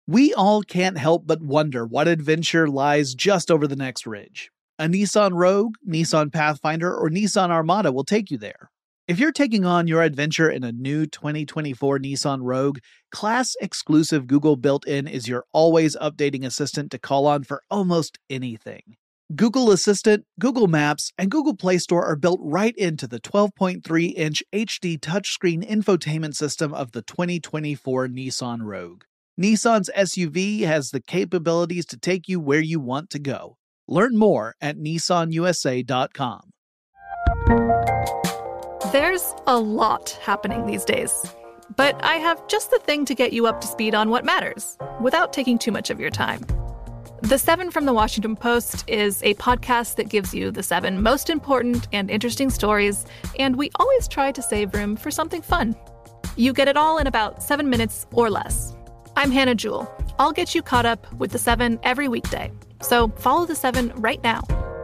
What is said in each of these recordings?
We all can't help but wonder what adventure lies just over the next ridge. A Nissan Rogue, Nissan Pathfinder, or Nissan Armada will take you there. If you're taking on your adventure in a new 2024 Nissan Rogue, class-exclusive Google built-in is your always updating assistant to call on for almost anything. Google Assistant, Google Maps, and Google Play Store are built right into the 12.3-inch HD touchscreen infotainment system of the 2024 Nissan Rogue. Nissan's SUV has the capabilities to take you where you want to go. Learn more at nissanusa.com. There's a lot happening these days, but I have just the thing to get you up to speed on what matters, without taking too much of your time. The 7 from the Washington Post is a podcast that gives you the 7 most important and interesting stories, and we always try to save room for something fun. You get it all in about 7 minutes or less. I'm Hannah Jewell. I'll get you caught up with the 7 every weekday. So follow the 7 right now.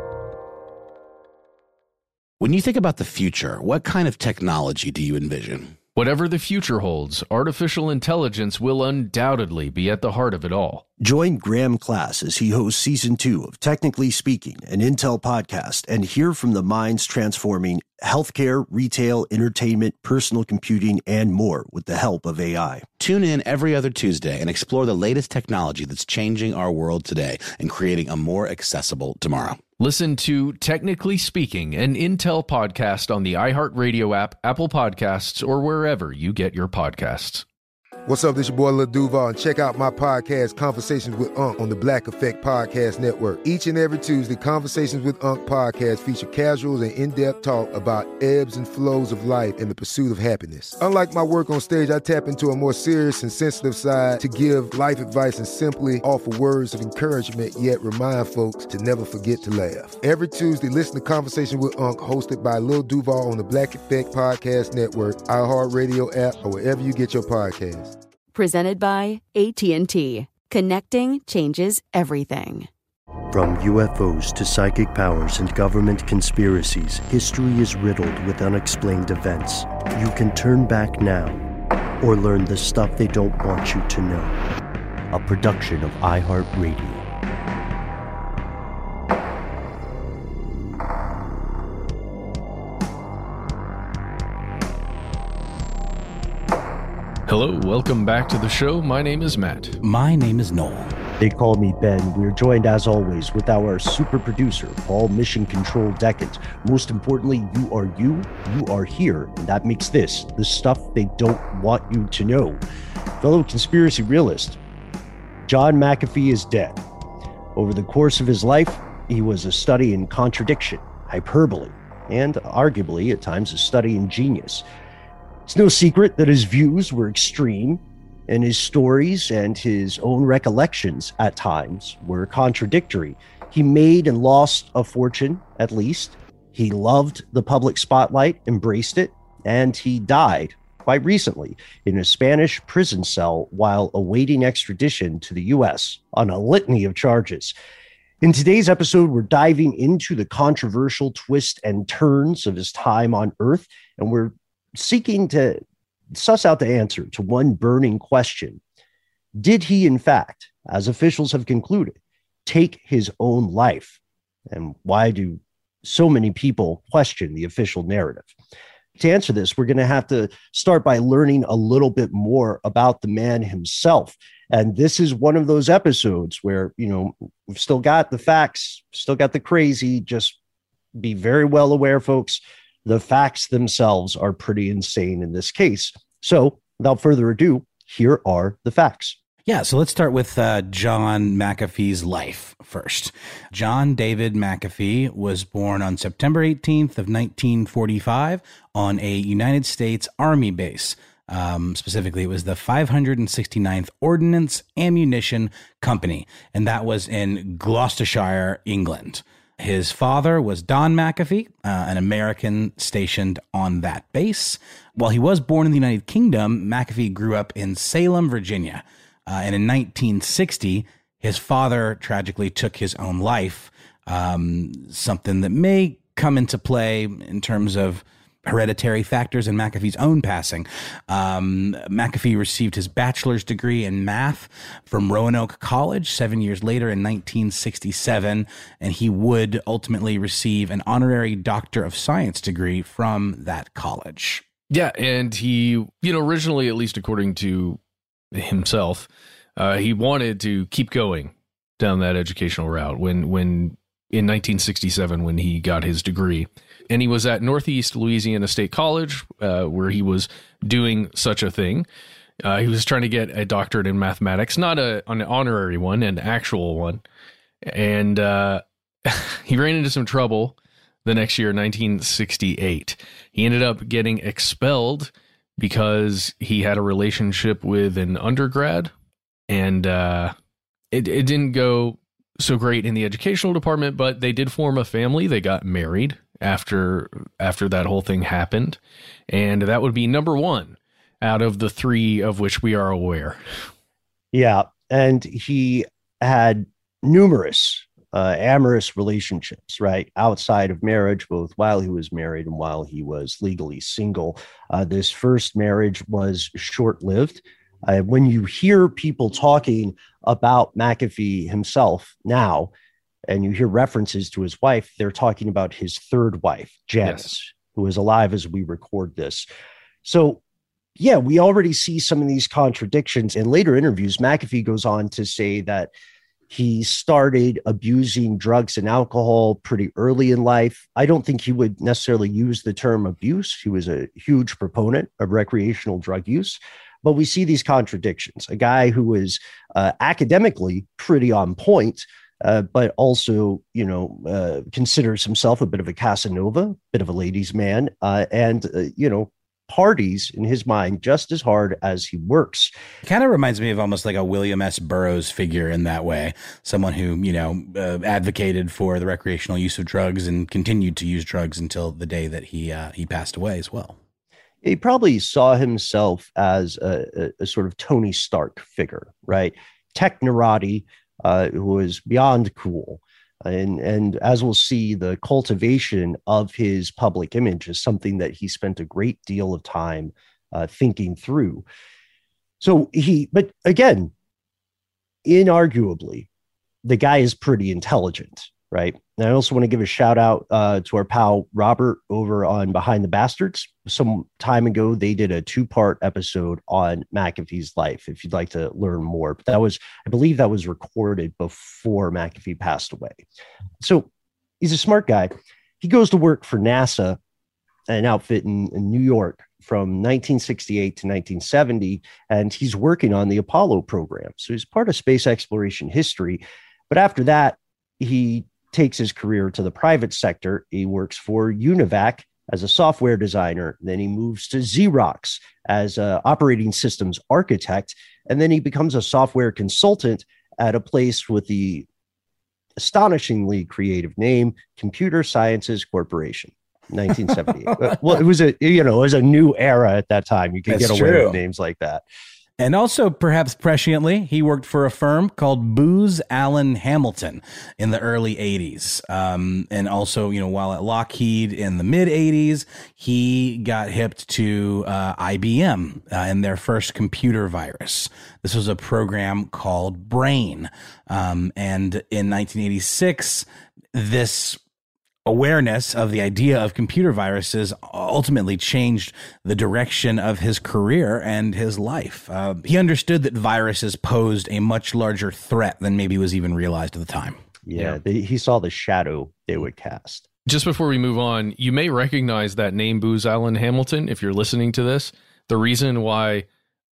When you think about the future, what kind of technology do you envision? Whatever the future holds, artificial intelligence will undoubtedly be at the heart of it all. Join Graham Class as he hosts Season 2 of Technically Speaking, an Intel podcast, and hear from the minds transforming healthcare, retail, entertainment, personal computing, and more with the help of AI. Tune in every other Tuesday and explore the latest technology that's changing our world today and creating a more accessible tomorrow. Listen to Technically Speaking, an Intel podcast on the iHeartRadio app, Apple Podcasts, or wherever you get your podcasts. What's up, this your boy Lil Duval, and check out my podcast, Conversations with Unc, on the Black Effect Podcast Network. Each and every Tuesday, Conversations with Unc podcast feature casuals and in-depth talk about ebbs and flows of life and the pursuit of happiness. Unlike my work on stage, I tap into a more serious and sensitive side to give life advice and simply offer words of encouragement, yet remind folks to never forget to laugh. Every Tuesday, listen to Conversations with Unc, hosted by Lil Duval on the Black Effect Podcast Network, iHeartRadio app, or wherever you get your podcasts. Presented by AT&T. Connecting changes everything. From UFOs to psychic powers and government conspiracies, history is riddled with unexplained events. You can turn back now or learn the stuff they don't want you to know. A production of iHeartRadio. Hello, welcome back to the show. My name is Matt. My name is Noel. They call me Ben. We're joined, as always, with our super producer, Paul Mission Control Decant. Most importantly, you are here, and that makes this the stuff they don't want you to know. Fellow conspiracy realist, John McAfee is dead. Over the course of his life, he was a study in contradiction, hyperbole, and arguably, at times, a study in genius. It's no secret that his views were extreme, and his stories and his own recollections at times were contradictory. He made and lost a fortune, at least. He loved the public spotlight, embraced it, and he died quite recently in a Spanish prison cell while awaiting extradition to the U.S. on a litany of charges. In today's episode, we're diving into the controversial twists and turns of his time on Earth, and we're seeking to suss out the answer to one burning question. Did he, in fact, as officials have concluded, take his own life? And why do so many people question the official narrative? To answer this, we're going to have to start by learning a little bit more about the man himself. And this is one of those episodes where, we've still got the facts, still got the crazy. Just be very well aware, folks. The facts themselves are pretty insane in this case. So without further ado, here are the facts. Yeah, so let's start with John McAfee's life first. John David McAfee was born on September 18th of 1945 on a United States Army base. Specifically, it was the 569th Ordnance Ammunition Company, and that was in Gloucestershire, England. His father was Don McAfee, an American stationed on that base. While he was born in the United Kingdom, McAfee grew up in Salem, Virginia. And in 1960, his father tragically took his own life, something that may come into play in terms of hereditary factors in McAfee's own passing. McAfee received his bachelor's degree in math from Roanoke College 7 years later in 1967, and he would ultimately receive an honorary Doctor of Science degree from that college. Yeah, and he, originally, at least according to himself, he wanted to keep going down that educational route when in 1967 when he got his degree. And he was at Northeast Louisiana State College, where he was doing such a thing. He was trying to get a doctorate in mathematics, not an honorary one, an actual one. And he ran into some trouble the next year, 1968. He ended up getting expelled because he had a relationship with an undergrad. And it didn't go so great in the educational department, but they did form a family. They got married after that whole thing happened. And that would be number one out of the three of which we are aware. Yeah. And he had numerous amorous relationships, right, outside of marriage, both while he was married and while he was legally single. This first marriage was short-lived. When you hear people talking about McAfee himself now, and you hear references to his wife, they're talking about his third wife, Janice, who is alive as we record this. So, yeah, we already see some of these contradictions. In later interviews, McAfee goes on to say that he started abusing drugs and alcohol pretty early in life. I don't think he would necessarily use the term abuse. He was a huge proponent of recreational drug use. But we see these contradictions. A guy who was academically pretty on point, but also, considers himself a bit of a Casanova, a bit of a ladies' man, and parties in his mind just as hard as he works. Kind of reminds me of almost like a William S. Burroughs figure in that way. Someone who, advocated for the recreational use of drugs and continued to use drugs until the day that he passed away as well. He probably saw himself as a sort of Tony Stark figure, right? Technorati, who was beyond cool. And as we'll see, the cultivation of his public image is something that he spent a great deal of time thinking through. But again, inarguably, the guy is pretty intelligent, right? And I also want to give a shout out to our pal Robert over on Behind the Bastards. Some time ago, they did a 2-part episode on McAfee's life, if you'd like to learn more. But I believe that was recorded before McAfee passed away. So he's a smart guy. He goes to work for NASA, an outfit in New York, from 1968 to 1970, and he's working on the Apollo program. So he's part of space exploration history. But after that, he takes his career to the private sector. He works for UNIVAC as a software designer. Then he moves to Xerox as an operating systems architect. And then he becomes a software consultant at a place with the astonishingly creative name, Computer Sciences Corporation, 1978. Well, it was a new era at that time. You could get away with names like that. And also, perhaps presciently, he worked for a firm called Booz Allen Hamilton in the early 80s. And also, while at Lockheed in the mid 80s, he got hipped to IBM and their first computer virus. This was a program called Brain. And in 1986, this awareness of the idea of computer viruses ultimately changed the direction of his career and his life. He understood that viruses posed a much larger threat than maybe was even realized at the time. Yeah. He saw the shadow they would cast. Just before we move on, you may recognize that name, Booz Allen Hamilton, if you're listening to this. The reason why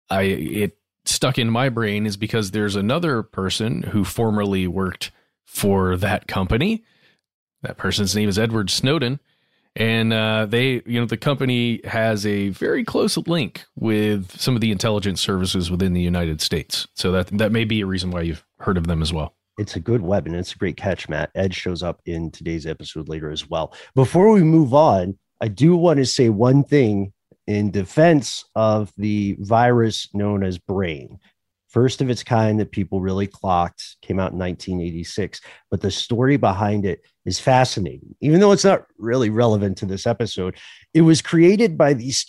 it stuck in my brain is because there's another person who formerly worked for that company. That person's name is Edward Snowden, and the company has a very close link with some of the intelligence services within the United States. So that may be a reason why you've heard of them as well. It's a good web, and it's a great catch, Matt. Ed shows up in today's episode later as well. Before we move on, I do want to say one thing in defense of the virus known as Brain. First of its kind that people really clocked, came out in 1986. But the story behind it is fascinating, even though it's not really relevant to this episode. It was created by this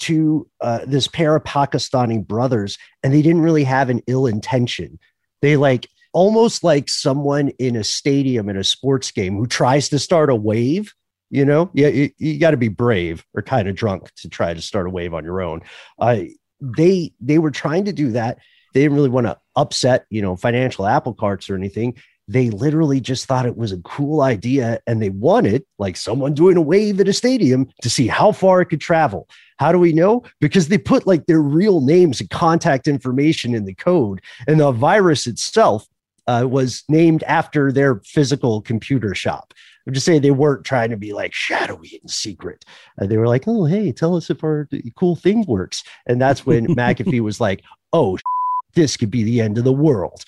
pair of Pakistani brothers, and they didn't really have an ill intention. They almost like someone in a stadium in a sports game who tries to start a wave. You got to be brave or kind of drunk to try to start a wave on your own. They were trying to do that. They didn't really want to upset, financial apple carts or anything. They literally just thought it was a cool idea, and they wanted, like someone doing a wave at a stadium, to see how far it could travel. How do we know? Because they put their real names and contact information in the code, and the virus itself was named after their physical computer shop. I'm just saying they weren't trying to be shadowy and secret. They were like, oh, hey, tell us if our cool thing works. And that's when McAfee was like, oh, this could be the end of the world.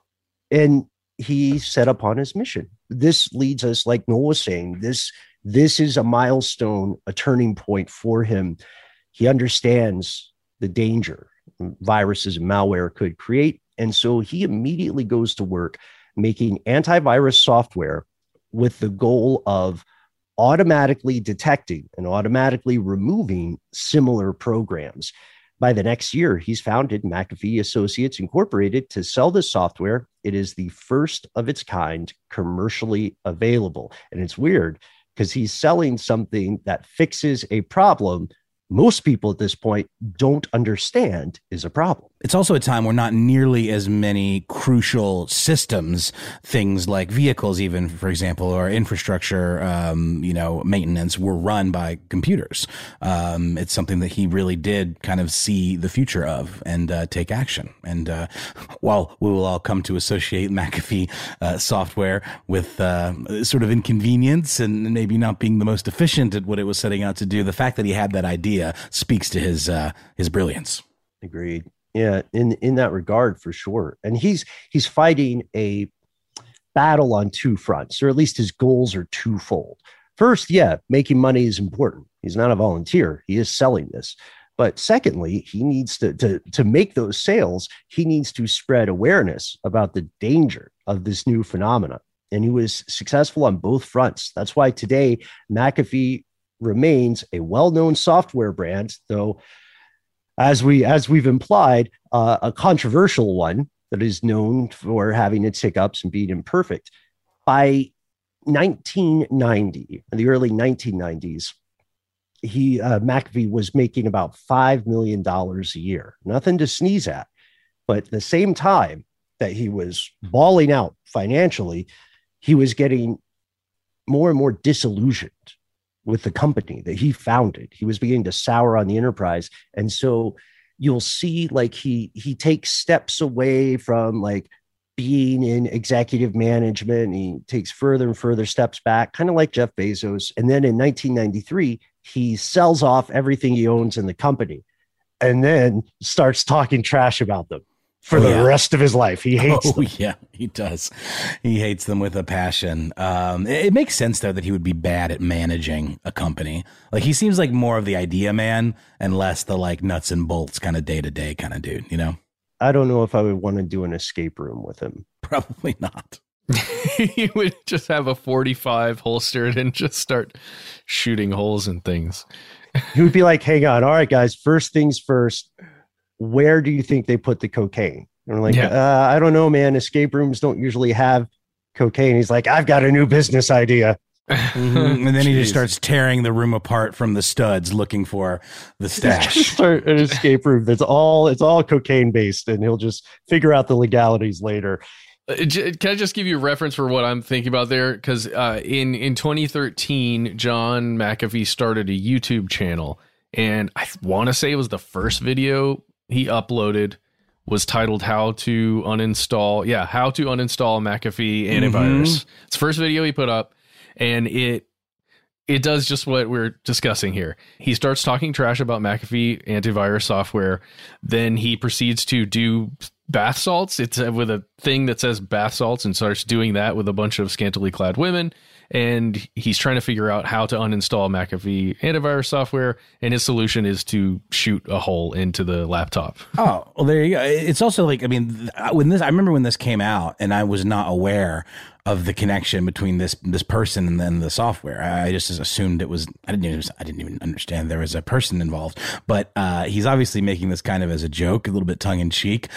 And he set upon his mission. This leads us, like Noel was saying, this is a milestone, a turning point for him. He understands the danger viruses and malware could create. And so he immediately goes to work making antivirus software with the goal of automatically detecting and automatically removing similar programs. By the next year, he's founded McAfee Associates Incorporated to sell this software. It is the first of its kind commercially available. And it's weird because he's selling something that fixes a problem most people at this point don't understand is a problem. It's also a time where not nearly as many crucial systems, things like vehicles, even, for example, or infrastructure, maintenance, were run by computers. It's something that he really did kind of see the future of and take action. And while we will all come to associate McAfee software with sort of inconvenience and maybe not being the most efficient at what it was setting out to do, the fact that he had that idea speaks to his brilliance. Agreed. Yeah, in that regard, for sure. And he's fighting a battle on two fronts, or at least his goals are twofold. First, making money is important. He's not a volunteer. He is selling this. But secondly, he needs to make those sales. He needs to spread awareness about the danger of this new phenomena. And he was successful on both fronts. That's why today McAfee remains a well-known software brand, though, as we've implied, a controversial one that is known for having its hiccups and being imperfect. By 1990, in the early 1990s, McAfee was making about $5 million a year. Nothing to sneeze at. But at the same time that he was balling out financially, he was getting more and more disillusioned with the company that he founded. He was beginning to sour on the enterprise. And so you'll see he takes steps away from being in executive management. He takes further and further steps back, kind of like Jeff Bezos. And then in 1993, he sells off everything he owns in the company and then starts talking trash about them for the rest of his life. He hates them. Yeah, he does. He hates them with a passion. It makes sense, though, that he would be bad at managing a company. He seems like more of the idea man and less the nuts and bolts kind of day-to-day kind of dude, I don't know if I would want to do an escape room with him. Probably not. He would just have a 45 holstered and just start shooting holes in things. He would be like, hang on. All right, guys, first things first. Where do you think they put the cocaine? And we're like, I don't know, man. Escape rooms don't usually have cocaine. He's like, I've got a new business idea. Mm-hmm. And then he just starts tearing the room apart from the studs, looking for the stash. Start an escape room it's all cocaine based, and he'll just figure out the legalities later. Can I just give you a reference for what I'm thinking about there? Because in 2013, John McAfee started a YouTube channel, and I want to say it was the first video he uploaded was titled how to uninstall McAfee antivirus. Mm-hmm. It's the first video he put up, and it does just what we're discussing here. He starts talking trash about McAfee antivirus software. Then he proceeds to do bath salts. It's with a thing that says bath salts and starts doing that with a bunch of scantily clad women. And he's trying to figure out how to uninstall McAfee antivirus software. And his solution is to shoot a hole into the laptop. Oh, well, there you go. It's also like, I mean, I remember when this came out and I was not aware of the connection between this person and then the software. I just assumed it was, I didn't even understand there was a person involved, but he's obviously making this kind of as a joke, a little bit tongue in cheek.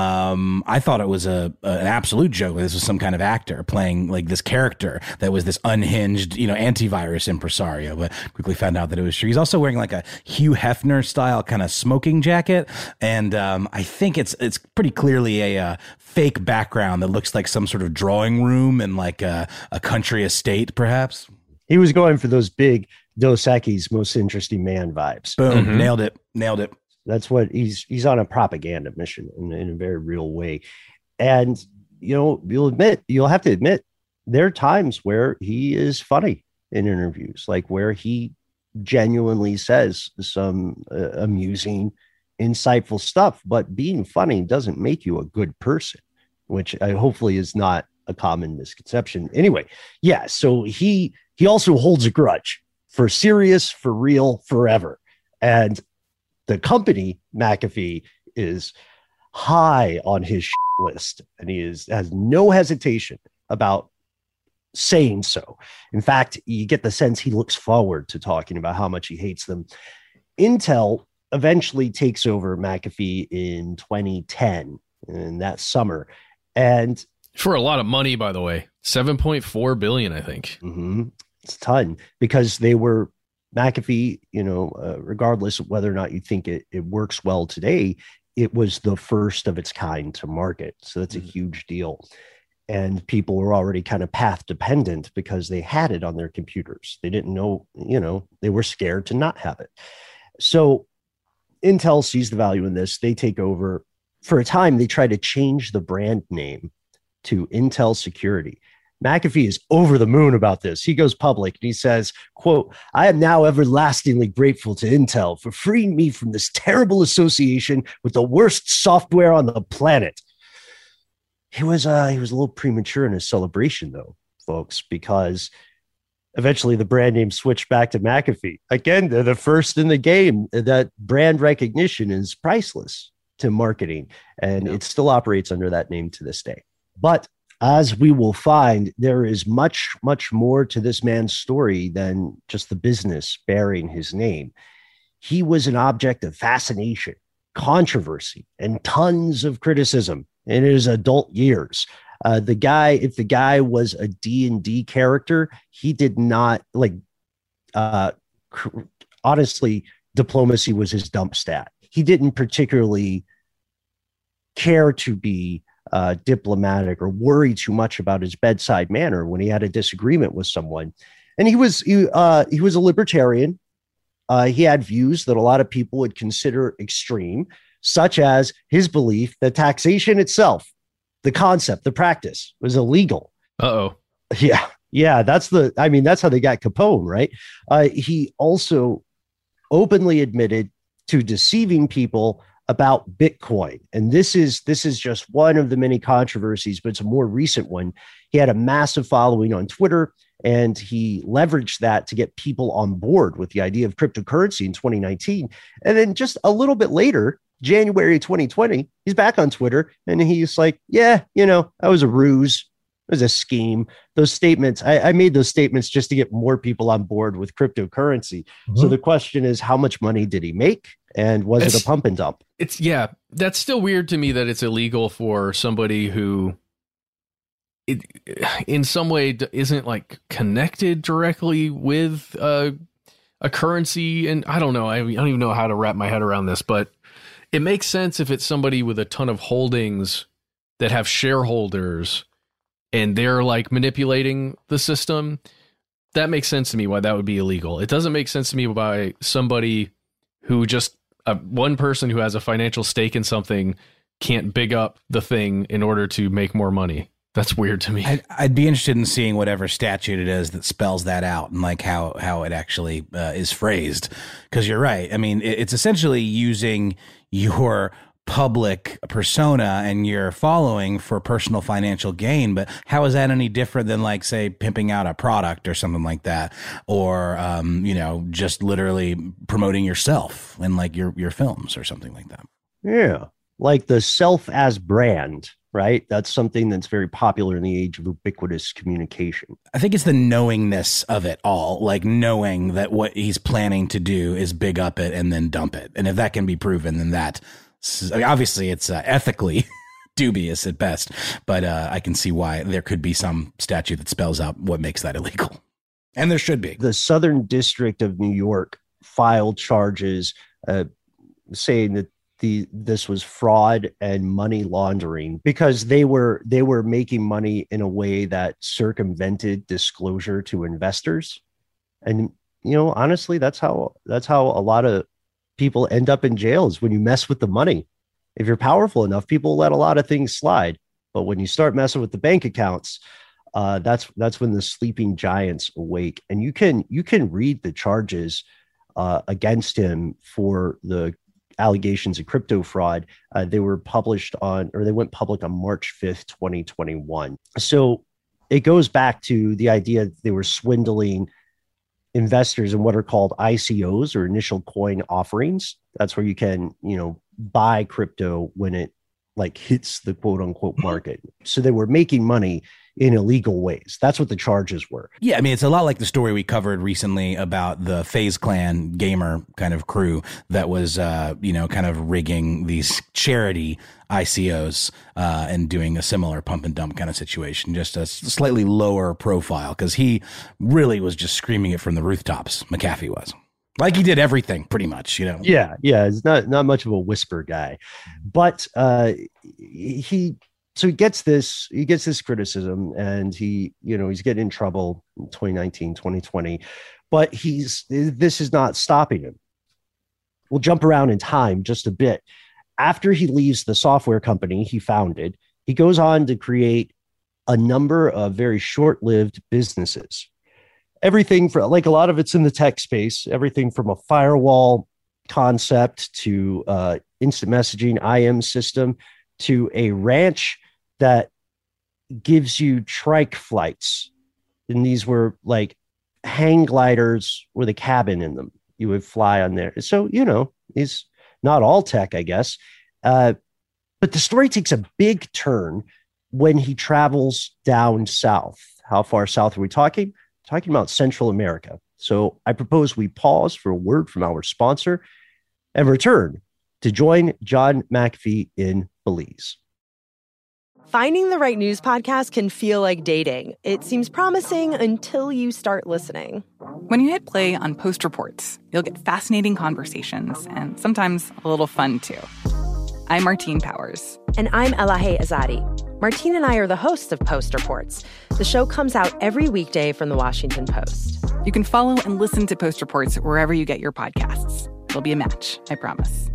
I thought it was an absolute joke. This was some kind of actor playing like this character that was this unhinged, antivirus impresario, but quickly found out that it was true. He's also wearing like a Hugh Hefner style kind of smoking jacket. And I think it's pretty clearly a fake background that looks like some sort of drawing room in like a country estate, perhaps. He was going for those big Dos Equis Most Interesting Man vibes. Boom. Mm-hmm. Nailed it. That's what he's on a propaganda mission in a very real way. And, you'll have to admit, there are times where he is funny in interviews, like where he genuinely says some amusing, insightful stuff, but being funny doesn't make you a good person, which hopefully is not a common misconception. Anyway, yeah, so he also holds a grudge for Sirius, for real, forever. And the company, McAfee, is high on his list, and he has no hesitation about saying so. In fact, you get the sense he looks forward to talking about how much he hates them. Intel eventually takes over McAfee in 2010, in that summer. And for a lot of money, by the way, $7.4 billion, I think. Mm-hmm. It's a ton, because they were McAfee, regardless of whether or not you think it works well today, it was the first of its kind to market. So that's a huge deal. And people were already kind of path dependent because they had it on their computers. They didn't know, they were scared to not have it. So Intel sees the value in this. They take over. For a time, they try to change the brand name to Intel Security. McAfee is over the moon about this. He goes public and he says, quote, "I am now everlastingly grateful to Intel for freeing me from this terrible association with the worst software on the planet." He was a little premature in his celebration, though, folks, because eventually the brand name switched back to McAfee. Again, they're the first in the game. That brand recognition is priceless to marketing, and it still operates under that name to this day. But as we will find, there is much, much more to this man's story than just the business bearing his name. He was an object of fascination, controversy, and tons of criticism in his adult years. If the guy was a D&D character, he did not honestly, diplomacy was his dump stat. He didn't particularly care to be diplomatic or worry too much about his bedside manner when he had a disagreement with someone. And he was a libertarian. He had views that a lot of people would consider extreme, such as his belief that taxation itself, the concept, the practice, was illegal. Uh-oh. Yeah. That's how they got Capone, right? He also openly admitted to deceiving people about Bitcoin. And this is just one of the many controversies, but it's a more recent one. He had a massive following on Twitter, and he leveraged that to get people on board with the idea of cryptocurrency in 2019. And then just a little bit later, January 2020, he's back on Twitter, and he's like, that was a ruse. It was a scheme. Those statements, I made those statements just to get more people on board with cryptocurrency. Mm-hmm. So the question is, how much money did he make? And was it a pump and dump? That's still weird to me that it's illegal for somebody who in some way isn't like connected directly with a currency. And I don't know. I don't even know how to wrap my head around this, but it makes sense if it's somebody with a ton of holdings that have shareholders and they're like manipulating the system. That makes sense to me why that would be illegal. It doesn't make sense to me by somebody who just one person who has a financial stake in something can't big up the thing in order to make more money. That's weird to me. I'd be interested in seeing whatever statute it is that spells that out and like how it actually is phrased. Because you're right. I mean, it's essentially using your public persona and your following for personal financial gain. But how is that any different than, like, say, pimping out a product or something like that? Or, just literally promoting yourself in, like, your films or something like that? Yeah. Like the self as brand, right? That's something that's very popular in the age of ubiquitous communication. I think it's the knowingness of it all, like knowing that what he's planning to do is big up it and then dump it. And if that can be proven, then obviously it's ethically dubious at best, but I can see why there could be some statute that spells out what makes that illegal. And there should be. The Southern District of New York filed charges saying that this was fraud and money laundering because they were making money in a way that circumvented disclosure to investors. And, honestly, that's how a lot of people end up in jail, is when you mess with the money. If you're powerful enough, people let a lot of things slide. But when you start messing with the bank accounts, that's when the sleeping giants awake. And you can read the charges against him for the allegations of crypto fraud. They went public on March 5th, 2021. So it goes back to the idea that they were swindling investors in what are called ICOs, or initial coin offerings. That's where you can, buy crypto when it hits the quote unquote market. So they were making money in illegal ways. That's what the charges were. Yeah, I mean, it's a lot like the story we covered recently about the FaZe Clan gamer kind of crew that was, kind of rigging these charity ICOs and doing a similar pump and dump kind of situation, just a slightly lower profile, because he really was just screaming it from the rooftops. McAfee was. Like he did everything pretty much, Yeah. He's not much of a whisper guy, but he gets this criticism, and he's getting in trouble in 2019, 2020, but this is not stopping him. We'll jump around in time just a bit. After he leaves the software company he founded, he goes on to create a number of very short-lived businesses. Everything a lot of it's in the tech space, everything from a firewall concept to instant messaging IM system to a ranch that gives you trike flights. And these were like hang gliders with a cabin in them. You would fly on there. So, it's not all tech, I guess. But the story takes a big turn when he travels down south. How far south are we talking? Talking about Central America. So I propose we pause for a word from our sponsor and return to join John McAfee in Belize. Finding the right news podcast can feel like dating. It seems promising until you start listening. When you hit play on Post Reports, you'll get fascinating conversations and sometimes a little fun, too. I'm Martine Powers. And I'm Elahe Azadi. Martine and I are the hosts of Post Reports. The show comes out every weekday from The Washington Post. You can follow and listen to Post Reports wherever you get your podcasts. It'll be a match, I promise.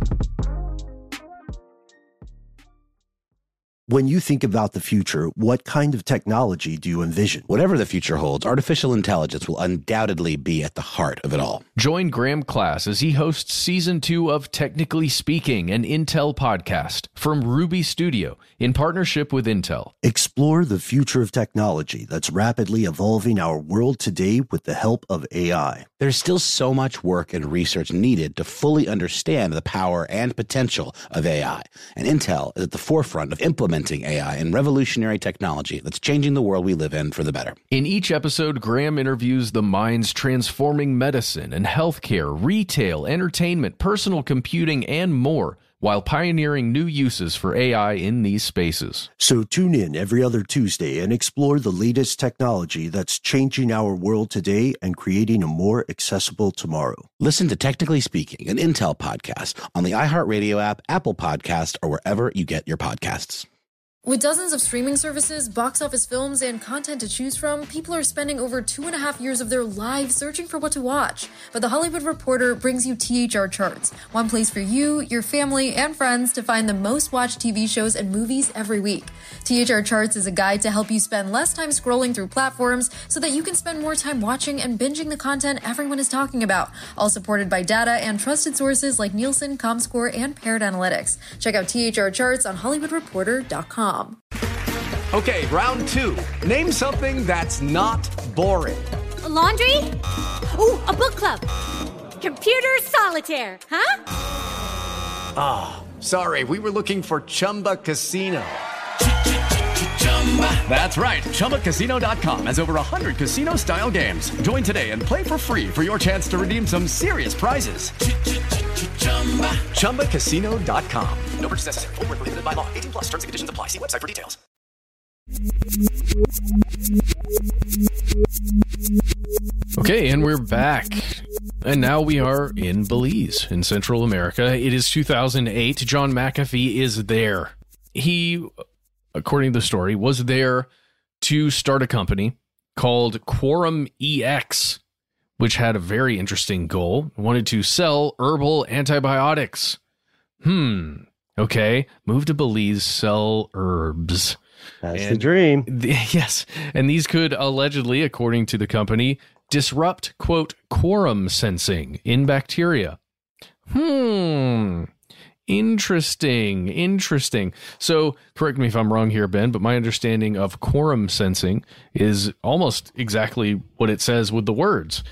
When you think about the future, what kind of technology do you envision? Whatever the future holds, artificial intelligence will undoubtedly be at the heart of it all. Join Graham Class as he hosts Season 2 of Technically Speaking, an Intel podcast from Ruby Studio in partnership with Intel. Explore the future of technology that's rapidly evolving our world today with the help of AI. There's still so much work and research needed to fully understand the power and potential of AI, and Intel is at the forefront of implementing AI and revolutionary technology that's changing the world we live in for the better. In each episode, Graham interviews the minds transforming medicine and healthcare, retail, entertainment, personal computing, and more, while pioneering new uses for AI in these spaces. So tune in every other Tuesday and explore the latest technology that's changing our world today and creating a more accessible tomorrow. Listen to Technically Speaking, an Intel podcast on the iHeartRadio app, Apple Podcast, or wherever you get your podcasts. With dozens of streaming services, box office films, and content to choose from, people are spending over 2.5 years of their lives searching for what to watch. But The Hollywood Reporter brings you THR Charts, one place for you, your family, and friends to find the most watched TV shows and movies every week. THR Charts is a guide to help you spend less time scrolling through platforms so that you can spend more time watching and binging the content everyone is talking about, all supported by data and trusted sources like Nielsen, Comscore, and Paired Analytics. Check out THR Charts on HollywoodReporter.com. Okay, round two. Name something that's not boring. A laundry? Ooh, a book club. Computer solitaire, huh? Ah, sorry, we were looking for Chumba Casino. That's right, ChumbaCasino.com has over 100 casino-style games. Join today and play for free for your chance to redeem some serious prizes. ChumbaCasino.com. No purchase necessary. Void where prohibited by law. 18+ terms and conditions apply. See website for details. Okay, and we're back. And now we are in Belize, in Central America. It is 2008. John McAfee is there. He, according to the story, was there to start a company called Quorum EX, which had a very interesting goal. Wanted to sell herbal antibiotics. Okay. Move to Belize, sell herbs. That's the dream. Yes. And these could allegedly, according to the company, disrupt, quote, quorum sensing in bacteria. Interesting. So, correct me if I'm wrong here, Ben, but my understanding of quorum sensing is almost exactly what it says with the words.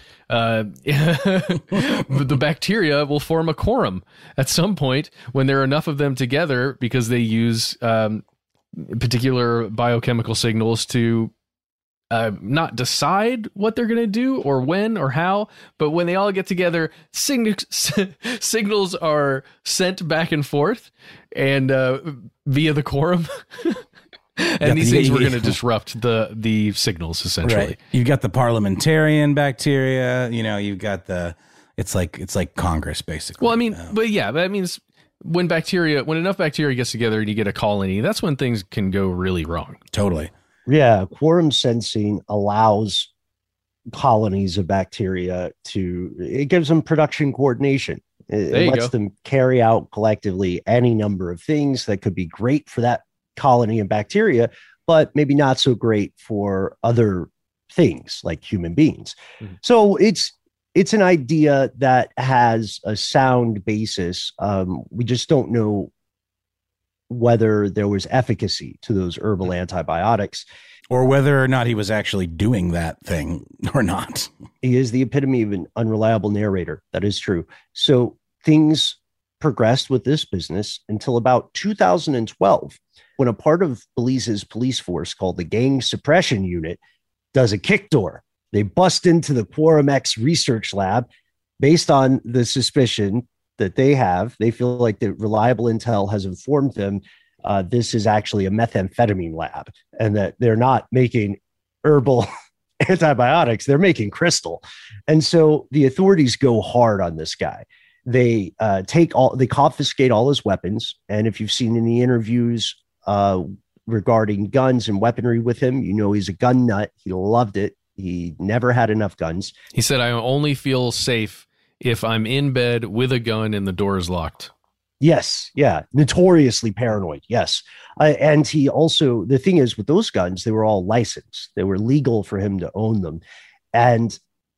The bacteria will form a quorum at some point when there are enough of them together because they use particular biochemical signals to not decide what they're going to do or when or how, but when they all get together, signals are sent back and forth and via the quorum. And these things were going to disrupt the signals, essentially. Right. You've got the parliamentarian bacteria, you've got it's like Congress, basically. Well, I mean, but that means when enough bacteria gets together and you get a colony, that's when things can go really wrong. Totally. Yeah, quorum sensing allows colonies of bacteria it gives them production coordination. It lets them carry out collectively any number of things that could be great for that colony of bacteria, but maybe not so great for other things like human beings. Mm-hmm. So it's an idea that has a sound basis. We just don't know whether there was efficacy to those herbal antibiotics. Or whether or not he was actually doing that thing or not. He is the epitome of an unreliable narrator. That is true. So things progressed with this business until about 2012, when a part of Belize's police force called the Gang Suppression Unit does a kick door. They bust into the Quorum X research lab based on the suspicion that they have. They feel like the reliable intel has informed them this is actually a methamphetamine lab and that they're not making herbal antibiotics. They're making crystal. And so the authorities go hard on this guy. They confiscate all his weapons. And if you've seen any interviews regarding guns and weaponry with him, he's a gun nut. He loved it. He never had enough guns. He said, I only feel safe if I'm in bed with a gun and the door is locked. Yes. Yeah. Notoriously paranoid. Yes. And he also, the thing is with those guns, they were all licensed. They were legal for him to own them. And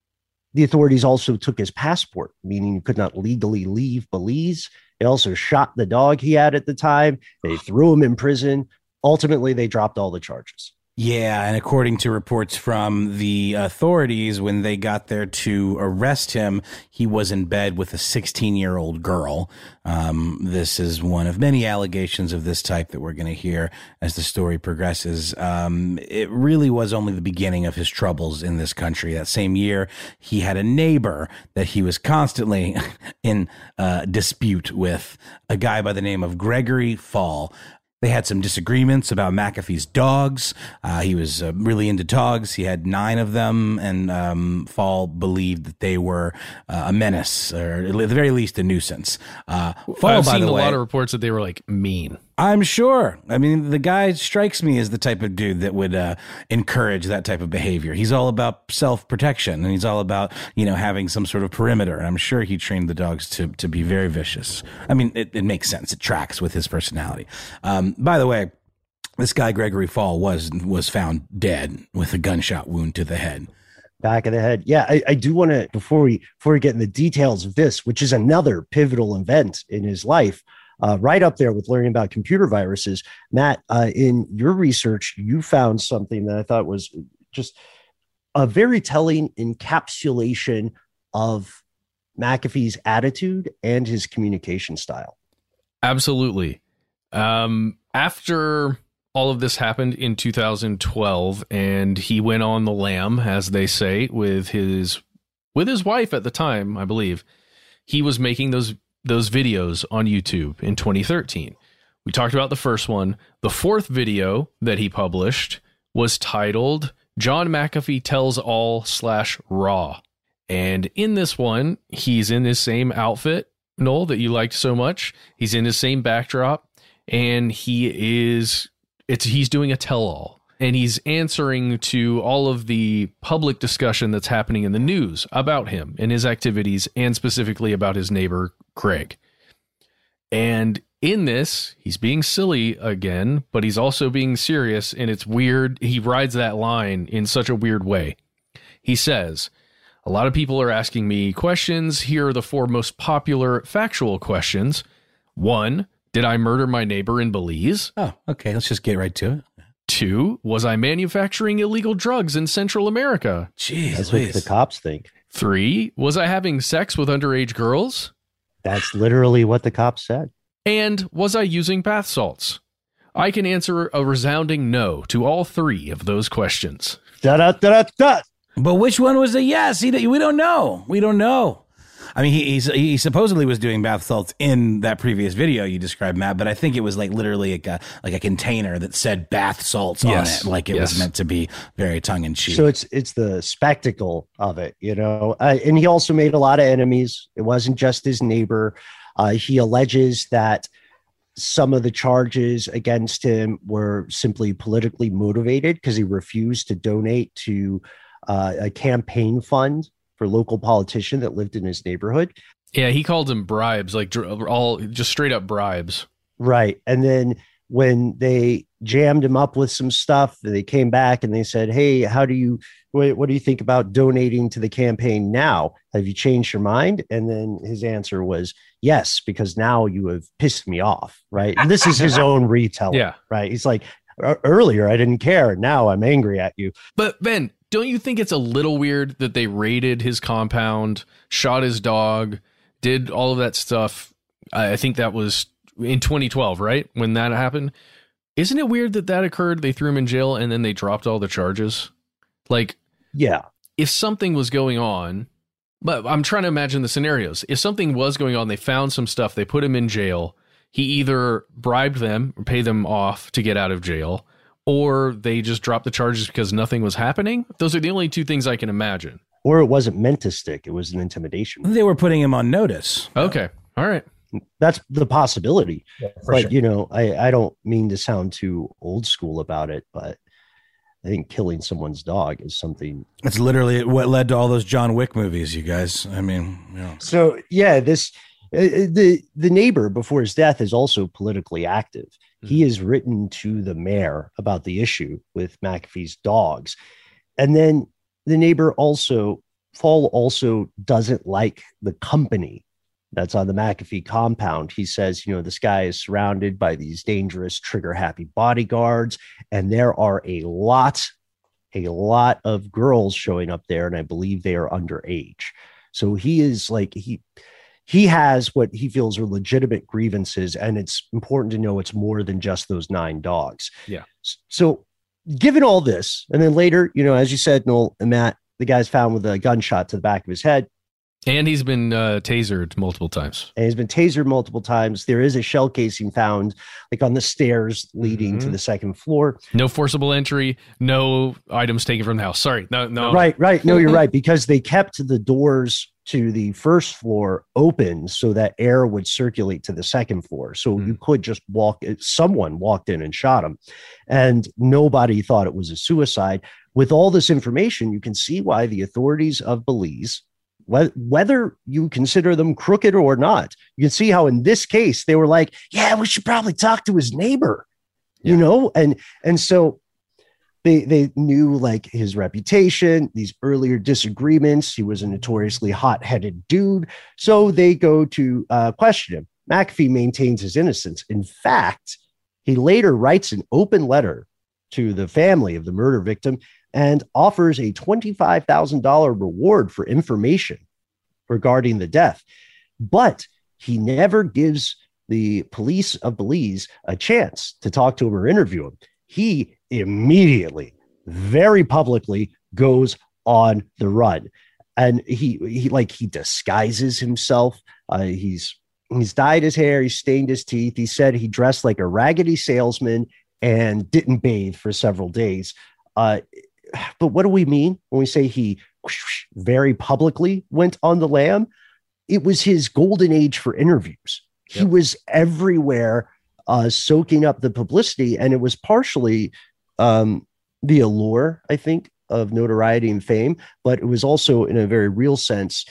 the authorities also took his passport, meaning he could not legally leave Belize. They also shot the dog he had at the time. They threw him in prison. Ultimately, they dropped all the charges. Yeah, and according to reports from the authorities, when they got there to arrest him, he was in bed with a 16-year-old girl. This is one of many allegations of this type that we're going to hear as the story progresses. It really was only the beginning of his troubles in this country. That same year, he had a neighbor that he was constantly in dispute with, a guy by the name of Gregory Fall. They had some disagreements about McAfee's dogs. He was really into dogs. He had 9 of them, and Fall believed that they were a menace, or at the very least a nuisance. I've seen a lot of reports that they were like mean. I'm sure. I mean, the guy strikes me as the type of dude that would encourage that type of behavior. He's all about self-protection, and he's all about, having some sort of perimeter. And I'm sure he trained the dogs to be very vicious. I mean, it makes sense. It tracks with his personality. By the way, this guy, Gregory Fall, was found dead with a gunshot wound to the head. Back of the head. Yeah, I do want to, before we get in the details of this, which is another pivotal event in his life, right up there with learning about computer viruses. Matt, in your research, you found something that I thought was just a very telling encapsulation of McAfee's attitude and his communication style. Absolutely. After all of this happened in 2012, and he went on the lam, as they say, with his wife at the time, I believe, he was making those videos on YouTube in 2013. We talked about the first one. The fourth video that he published was titled John McAfee Tells All /Raw. And in this one, he's in his same outfit, Noel, that you liked so much. He's in his same backdrop, and he's doing a tell-all. And he's answering to all of the public discussion that's happening in the news about him and his activities, and specifically about his neighbor, Craig. And in this, he's being silly again, but he's also being serious, and it's weird. He rides that line in such a weird way. He says, a lot of people are asking me questions. Here are the 4 most popular factual questions. 1, did I murder my neighbor in Belize? Oh, okay. Let's just get right to it. 2, was I manufacturing illegal drugs in Central America? Jeez, that's what the cops think. 3, was I having sex with underage girls? That's literally what the cops said. And was I using bath salts? I can answer a resounding no to all 3 of those questions. Da-da-da-da-da. But which one was a yes? We don't know. We don't know. I mean, he supposedly was doing bath salts in that previous video you described, Matt, but I think it was like literally like a container that said bath salts on it, like it was meant to be very tongue in cheek. So it's the spectacle of it, and he also made a lot of enemies. It wasn't just his neighbor. He alleges that some of the charges against him were simply politically motivated because he refused to donate to a campaign fund for a local politician that lived in his neighborhood. Yeah, he called them bribes, like all just straight up bribes. Right. And then when they jammed him up with some stuff, they came back and they said, hey, what do you think about donating to the campaign now? Have you changed your mind? And then his answer was, yes, because now you have pissed me off. Right. And this is his own retelling. Yeah. Right. He's like, earlier, I didn't care. Now I'm angry at you. But Ben, don't you think it's a little weird that they raided his compound, shot his dog, did all of that stuff? I think that was in 2012, right? When that happened. Isn't it weird that occurred? They threw him in jail and then they dropped all the charges. Like, yeah, if something was going on, but I'm trying to imagine the scenarios. If something was going on, they found some stuff, they put him in jail. He either bribed them or paid them off to get out of jail, or they just dropped the charges because nothing was happening. Those are the only 2 things I can imagine. Or it wasn't meant to stick. It was an intimidation. They were putting him on notice. Okay. All right. That's the possibility. Yeah, but, sure. I don't mean to sound too old school about it, but I think killing someone's dog is something. It's literally what led to all those John Wick movies, you guys. I mean, So, yeah, the neighbor before his death is also politically active. He has written to the mayor about the issue with McAfee's dogs. And then the neighbor Fall also doesn't like the company that's on the McAfee compound. He says, this guy is surrounded by these dangerous, trigger-happy bodyguards, and there are a lot of girls showing up there, and I believe they are underage. So he is like, he has what he feels are legitimate grievances, and it's important to know it's more than just those 9 dogs. Yeah. So given all this, and then later, as you said, Noel and Matt, the guy's found with a gunshot to the back of his head. And he's been tasered multiple times. There is a shell casing found like on the stairs leading to the 2nd floor. No forcible entry, no items taken from the house. Sorry. No. Right. No, you're right. Because they kept the doors to the first floor opened so that air would circulate to the second floor. So you could just someone walked in and shot him, and nobody thought it was a suicide. With all this information, you can see why the authorities of Belize, whether you consider them crooked or not, you can see how in this case, they were like, yeah, we should probably talk to his neighbor, you know? And so they knew like his reputation, these earlier disagreements. He was a notoriously hot-headed dude. So they go to question him. McAfee maintains his innocence. In fact, he later writes an open letter to the family of the murder victim and offers a $25,000 reward for information regarding the death. But he never gives the police of Belize a chance to talk to him or interview him. He immediately, very publicly, goes on the run. And he disguises himself. He's dyed his hair. He's stained his teeth. He said he dressed like a raggedy salesman and didn't bathe for several days. But what do we mean when we say he very publicly went on the lam? It was his golden age for interviews. Yep. He was everywhere, soaking up the publicity, and it was partially the allure, I think, of notoriety and fame, but it was also, in a very real sense,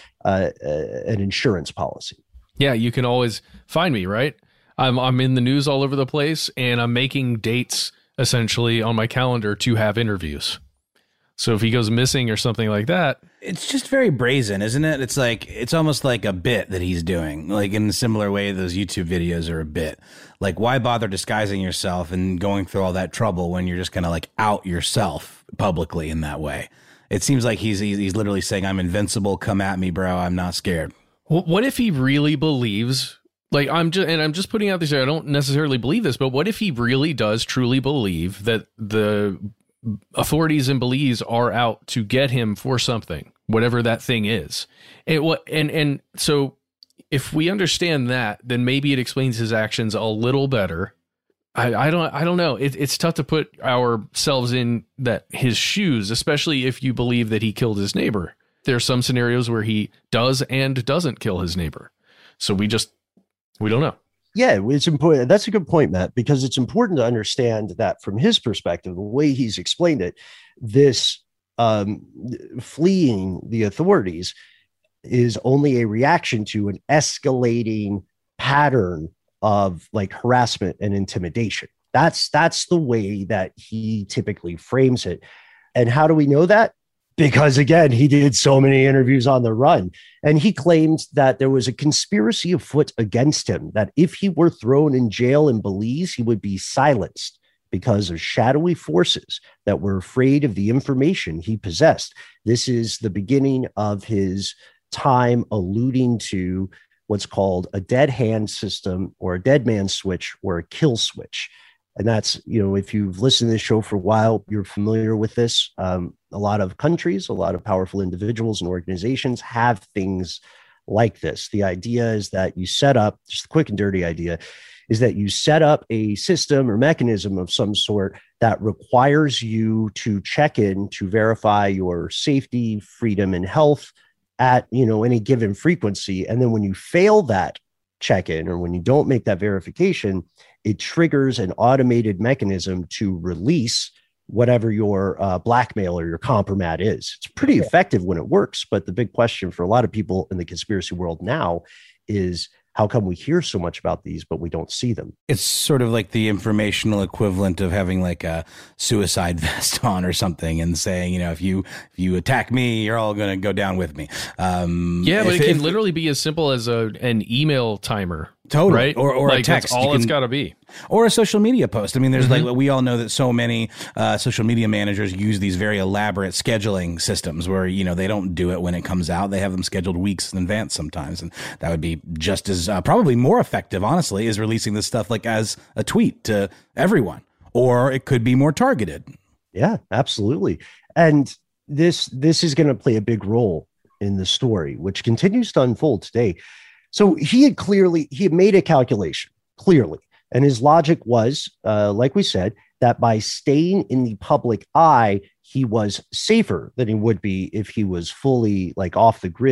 an insurance policy. Yeah, you can always find me, right? I'm in the news all over the place, and I'm making dates essentially on my calendar to have interviews. So if he goes missing or something like that, it's just very brazen, isn't it? It's like, it's almost like a bit that he's doing, like in a similar way those YouTube videos are a bit. Like, why bother disguising yourself and going through all that trouble when you're just going to like out yourself publicly in that way? It seems like he's literally saying, I'm invincible. Come at me, bro. I'm not scared. Well, what if he really believes, like, I'm just putting out this, I don't necessarily believe this, but what if he really does truly believe that the authorities in Belize are out to get him for something, whatever that thing is? And so if we understand that, then maybe it explains his actions a little better. I don't know. It's tough to put ourselves in his shoes, especially if you believe that he killed his neighbor. There's some scenarios where he does and doesn't kill his neighbor. So we don't know. Yeah, it's important. That's a good point, Matt, because it's important to understand that from his perspective, the way he's explained it, this fleeing the authorities is only a reaction to an escalating pattern of like harassment and intimidation. That's the way that he typically frames it. And how do we know that? Because, again, he did so many interviews on the run, and he claimed that there was a conspiracy afoot against him, that if he were thrown in jail in Belize, he would be silenced because of shadowy forces that were afraid of the information he possessed. This is the beginning of his time alluding to what's called a dead hand system, or a dead man switch, or a kill switch. And that's, if you've listened to this show for a while, you're familiar with this. A lot of countries, a lot of powerful individuals and organizations have things like this. The idea is that you set up, just the quick and dirty idea, is that you set up a system or mechanism of some sort that requires you to check in to verify your safety, freedom, and health at, any given frequency. And then when you fail that check-in, or when you don't make that verification, it triggers an automated mechanism to release whatever your blackmail or your compromat is. It's pretty effective when it works. But the big question for a lot of people in the conspiracy world now is, how come we hear so much about these, but we don't see them? It's sort of like the informational equivalent of having like a suicide vest on or something and saying, if you attack me, you're all going to go down with me. Yeah, but it can literally be as simple as an email timer. Totally. Right? Or like, a text. That's all it's got to be. Or a social media post. I mean, there's like, we all know that so many social media managers use these very elaborate scheduling systems where, they don't do it when it comes out. They have them scheduled weeks in advance sometimes. And that would be just as probably more effective, honestly, is releasing this stuff like as a tweet to everyone. Or it could be more targeted. Yeah, absolutely. And this is going to play a big role in the story, which continues to unfold today. So he had made a calculation, clearly. And his logic was, like we said, that by staying in the public eye, he was safer than he would be if he was fully like off the grid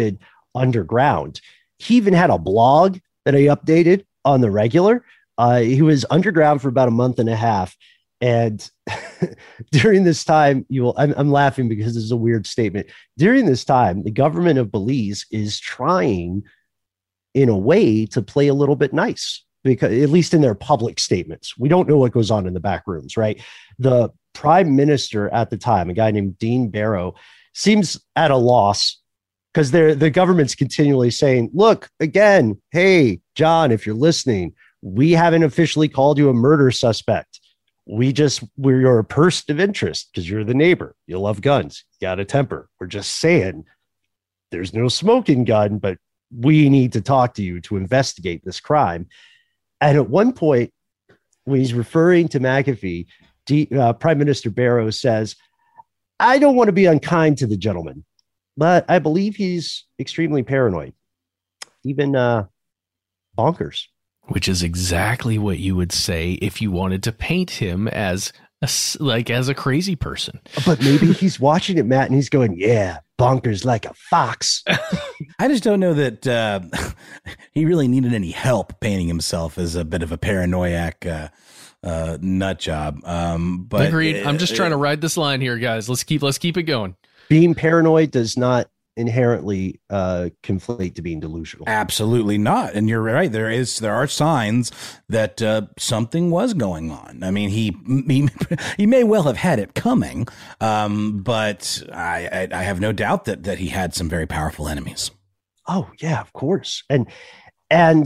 underground. He even had a blog that I updated on the regular. He was underground for about a month and a half. And during this time, I'm laughing because this is a weird statement. During this time, the government of Belize is trying in a way to play a little bit nice, because at least in their public statements, we don't know what goes on in the back rooms, right? The prime minister at the time, a guy named Dean Barrow, seems at a loss because the government's continually saying, look, again, hey, John, if you're listening, we haven't officially called you a murder suspect. We're your person of interest because you're the neighbor. You love guns. You got a temper. We're just saying there's no smoking gun, but we need to talk to you to investigate this crime. And at one point, when he's referring to McAfee, Prime Minister Barrow says, I don't want to be unkind to the gentleman, but I believe he's extremely paranoid, even bonkers. Which is exactly what you would say if you wanted to paint him as a crazy person. But maybe he's watching it, Matt, and he's going, yeah, bonkers like a fox. I just don't know that he really needed any help painting himself as a bit of a paranoiac nut job. But agreed. I'm just trying to ride this line here, guys. Let's keep it going. Being paranoid does not inherently conflate to being delusional. Absolutely not. And you're right. There are signs that something was going on. I mean, he may well have had it coming, but I have no doubt that he had some very powerful enemies. Oh yeah, of course. And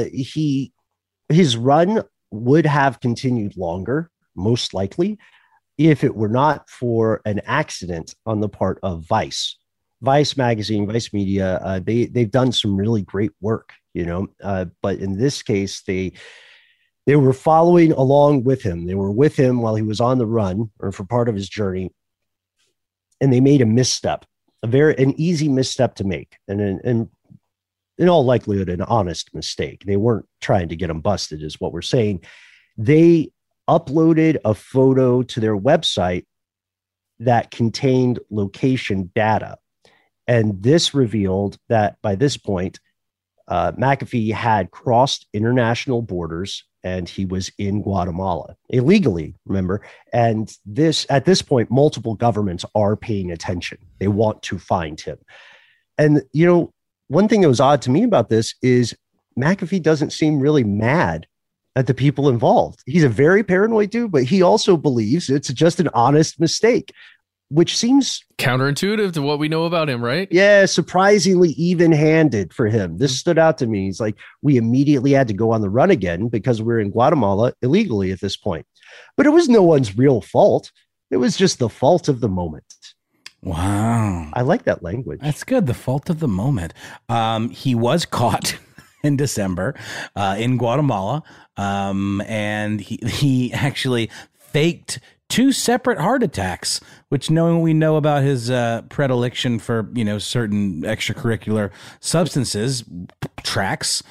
his run would have continued longer, most likely, if it were not for an accident on the part of Vice magazine, Vice Media. They've done some really great work, but in this case, they were following along with him. They were with him while he was on the run or for part of his journey. And they made a misstep, an easy misstep to make. And in all likelihood, an honest mistake. They weren't trying to get him busted is what we're saying. They uploaded a photo to their website that contained location data. And this revealed that by this point, McAfee had crossed international borders and he was in Guatemala illegally, remember? And at this point, multiple governments are paying attention. They want to find him. And, one thing that was odd to me about this is McAfee doesn't seem really mad at the people involved. He's a very paranoid dude, but he also believes it's just an honest mistake, which seems counterintuitive to what we know about him, right? Yeah, surprisingly even-handed for him. This stood out to me. He's like, we immediately had to go on the run again because we're in Guatemala illegally at this point. But it was no one's real fault. It was just the fault of the moment. Wow. I like that language. That's good. The fault of the moment. He was caught in December in Guatemala, and he actually faked 2 separate heart attacks, which, knowing what we know about his predilection for, certain extracurricular substances, tracks,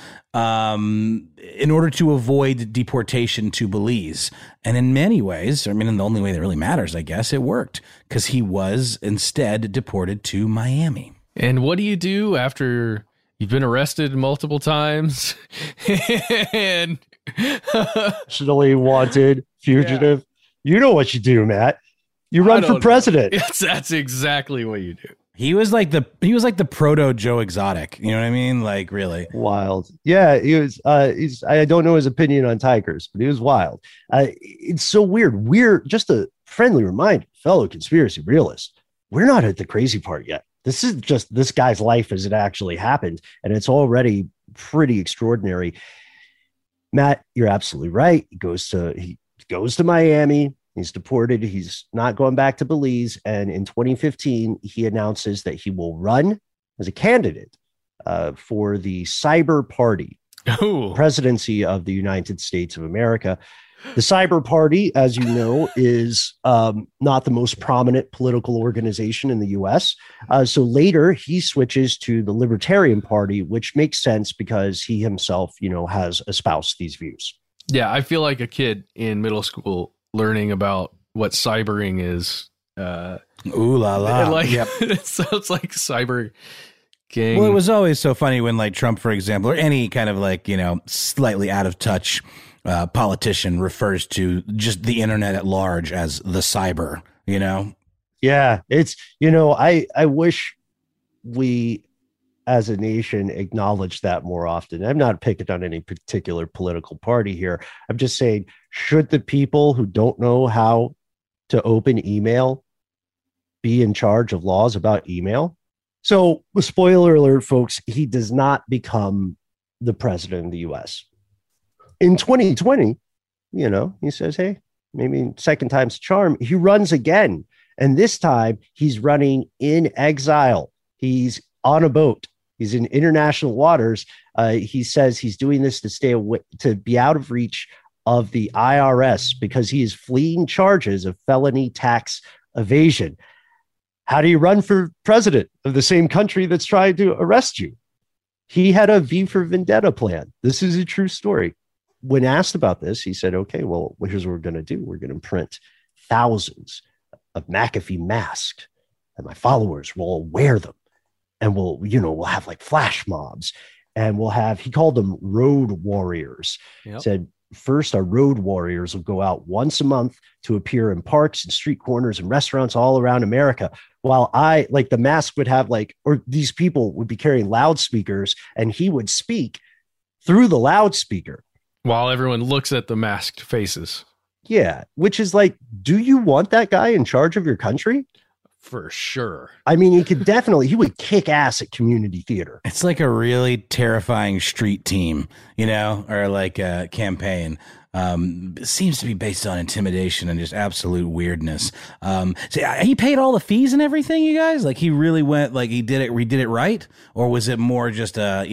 in order to avoid deportation to Belize. And in many ways, in the only way that really matters, I guess, it worked because he was instead deported to Miami. And what do you do after you've been arrested multiple times and nationally wanted, fugitive? Yeah. You know what you do, Matt. You run for president. That's exactly what you do. He was like the proto Joe Exotic. You know what I mean? Like, really wild. Yeah, he was. I don't know his opinion on tigers, but he was wild. It's so weird. We're just a friendly reminder, fellow conspiracy realists. We're not at the crazy part yet. This is just this guy's life as it actually happened, and it's already pretty extraordinary. Matt, you're absolutely right. He goes to Miami. He's deported. He's not going back to Belize. And in 2015, he announces that he will run as a candidate for the Cyber Party, presidency of the United States of America. The Cyber Party, as you know, is not the most prominent political organization in the U.S. So later he switches to the Libertarian Party, which makes sense because he himself, has espoused these views. Yeah, I feel like a kid in middle school learning about what cybering is. Ooh la la. Yep. It sounds like cyber Well, it was always so funny when like Trump, for example, or any kind of like, slightly out of touch politician refers to just the internet at large as the cyber, Yeah, it's, I wish we as a nation acknowledge that more often. I'm not picking on any particular political party here. I'm just saying, should the people who don't know how to open email be in charge of laws about email? So, spoiler alert, folks, he does not become the president of the US. In 2020, he says, hey, maybe second time's a charm. He runs again. And this time he's running in exile. He's on a boat. He's in international waters. He says he's doing this to stay away, to be out of reach of the IRS because he is fleeing charges of felony tax evasion. How do you run for president of the same country that's trying to arrest you? He had a V for Vendetta plan. This is a true story. When asked about this, he said, okay, well, here's what we're going to do. We're going to print thousands of McAfee masks and my followers will all wear them. And we'll have like flash mobs and he called them road warriors. Yep. Said, first, our road warriors will go out once a month to appear in parks and street corners and restaurants all around America. While the mask would have or these people would be carrying loudspeakers and he would speak through the loudspeaker. While everyone looks at the masked faces. Yeah. Which is do you want that guy in charge of your country? For sure. I mean, he would kick ass at community theater. It's like a really terrifying street team, or like a campaign. It seems to be based on intimidation and just absolute weirdness. So he paid all the fees and everything, you guys? Like he really went, we did it right? Or was it more just a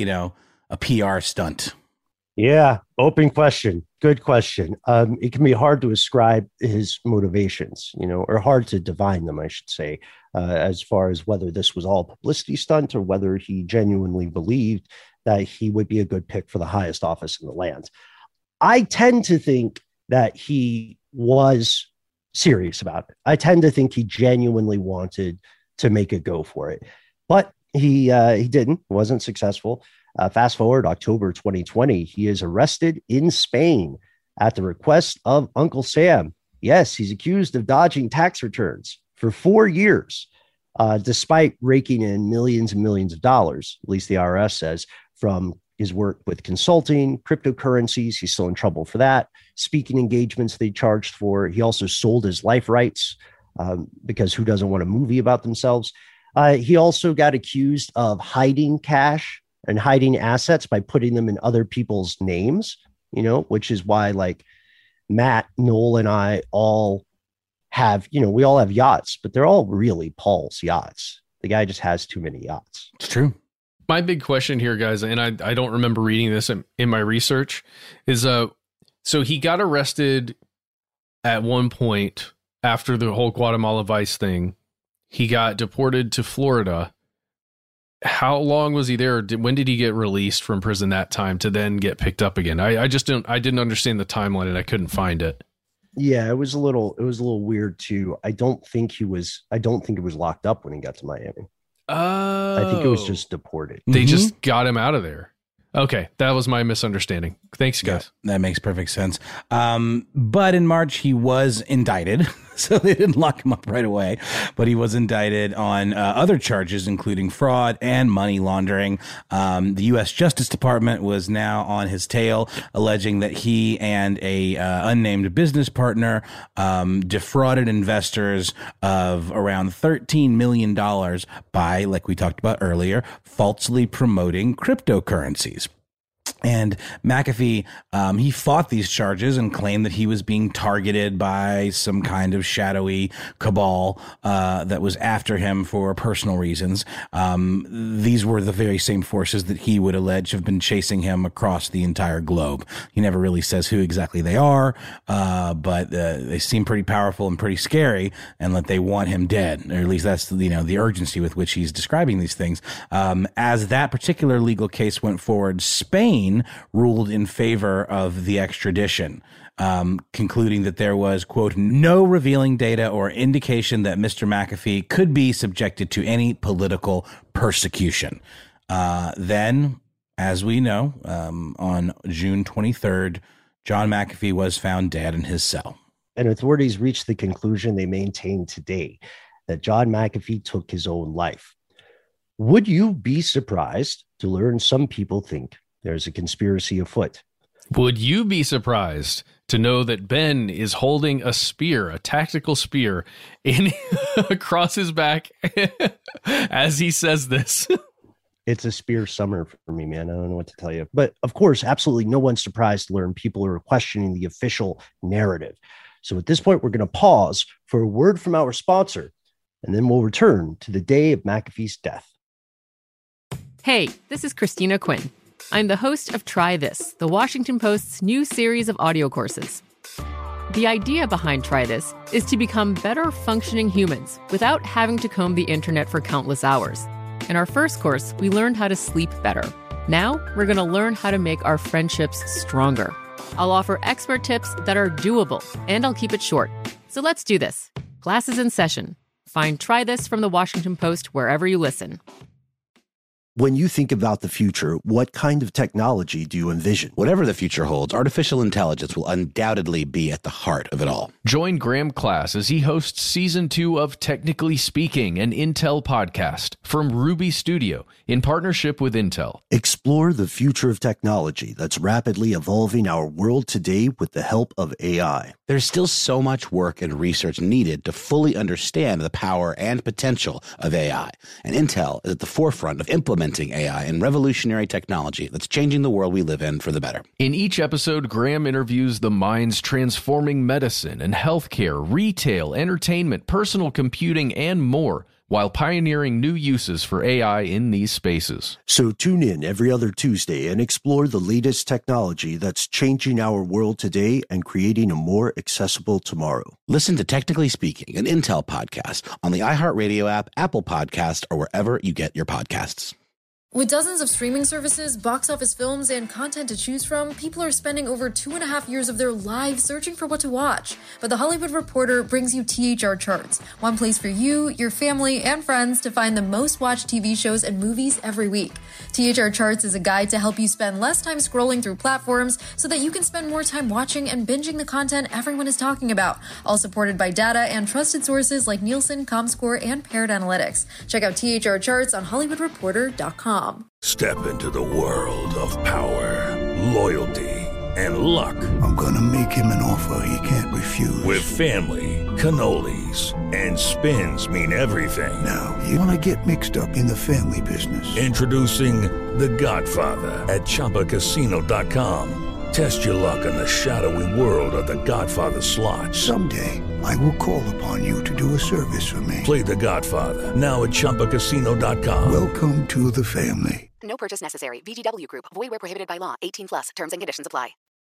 PR stunt? Yeah. Open question. Good question. It can be hard to ascribe his motivations, or hard to divine them, I should say, as far as whether this was all a publicity stunt or whether he genuinely believed that he would be a good pick for the highest office in the land. I tend to think that he was serious about it. I tend to think he genuinely wanted to make a go for it, but he didn't, wasn't successful. Fast forward October 2020, he is arrested in Spain at the request of Uncle Sam. Yes, he's accused of dodging tax returns for 4 years, despite raking in millions and millions of dollars, at least the IRS says, from his work with consulting, cryptocurrencies. He's still in trouble for that. Speaking engagements they charged for. He also sold his life rights because who doesn't want a movie about themselves? He also got accused of hiding cash and hiding assets by putting them in other people's names, which is why Matt, Noel, and I all have, we all have yachts, but they're all really Paul's yachts. The guy just has too many yachts. It's true. My big question here, guys, and I don't remember reading this in my research, is so he got arrested at one point after the whole Guatemala Vice thing. He got deported to Florida. How long was he there? When did he get released from prison that time to then get picked up again? I didn't understand the timeline and I couldn't find it. Yeah, it was a little weird too. I don't think it was locked up when he got to Miami. Oh, I think it was just deported. They just got him out of there. Okay, that was my misunderstanding. Thanks, guys. Yeah, that makes perfect sense. But in March, he was indicted. So they didn't lock him up right away. But he was indicted on other charges, including fraud and money laundering. The U.S. Justice Department was now on his tail, alleging that he and a unnamed business partner defrauded investors of around $13 million by, like we talked about earlier, falsely promoting cryptocurrencies. And McAfee, he fought these charges and claimed that he was being targeted by some kind of shadowy cabal that was after him for personal reasons. These were the very same forces that he would allege have been chasing him across the entire globe. He never really says who exactly they are, but they seem pretty powerful and pretty scary, and that they want him dead, or at least that's the urgency with which he's describing these things. As that particular legal case went forward, Spain ruled in favor of the extradition, concluding that there was, quote, no revealing data or indication that Mr. McAfee could be subjected to any political persecution. Then, as we know, on June 23rd, John McAfee was found dead in his cell. And authorities reached the conclusion they maintain today, that John McAfee took his own life. Would you be surprised to learn some people think there's a conspiracy afoot? Would you be surprised to know that Ben is holding a spear, a tactical spear, across his back as he says this? It's a spear summer for me, man. I don't know what to tell you. But of course, absolutely no one's surprised to learn people are questioning the official narrative. So at this point, we're going to pause for a word from our sponsor, and then we'll return to the day of McAfee's death. Hey, this is Christina Quinn. I'm the host of Try This, the Washington Post's new series of audio courses. The idea behind Try This is to become better functioning humans without having to comb the internet for countless hours. In our first course, we learned how to sleep better. Now, we're going to learn how to make our friendships stronger. I'll offer expert tips that are doable, and I'll keep it short. So let's do this. Class is in session. Find Try This from the Washington Post wherever you listen. When you think about the future, what kind of technology do you envision? Whatever the future holds, artificial intelligence will undoubtedly be at the heart of it all. Join Graham Class as he hosts Season 2 of Technically Speaking, an Intel podcast from Ruby Studio in partnership with Intel. Explore the future of technology that's rapidly evolving our world today with the help of AI. There's still so much work and research needed to fully understand the power and potential of AI, and Intel is at the forefront of implementing AI and revolutionary technology that's changing the world we live in for the better. In each episode, Graham interviews the minds transforming medicine and healthcare, retail, entertainment, personal computing, and more, while pioneering new uses for AI in these spaces. So tune in every other Tuesday and explore the latest technology that's changing our world today and creating a more accessible tomorrow. Listen to Technically Speaking, an Intel podcast on the iHeartRadio app, Apple Podcast, or wherever you get your podcasts. With dozens of streaming services, box office films, and content to choose from, people are spending over 2.5 years of their lives searching for what to watch. But The Hollywood Reporter brings you THR Charts, one place for you, your family, and friends to find the most watched TV shows and movies every week. THR Charts is a guide to help you spend less time scrolling through platforms so that you can spend more time watching and binging the content everyone is talking about, all supported by data and trusted sources like Nielsen, Comscore, and Parrot Analytics. Check out THR Charts on HollywoodReporter.com. Step into the world of power, loyalty, and luck. I'm gonna make him an offer he can't refuse. With family, cannolis, and spins mean everything. Now, you wanna get mixed up in the family business. Introducing The Godfather at ChumbaCasino.com. Test your luck in the shadowy world of The Godfather slot. Someday, I will call upon you to do a service for me. Play The Godfather, now at ChumbaCasino.com. Welcome to the family. No purchase necessary. VGW Group. Void where prohibited by law. 18+. Terms and conditions apply.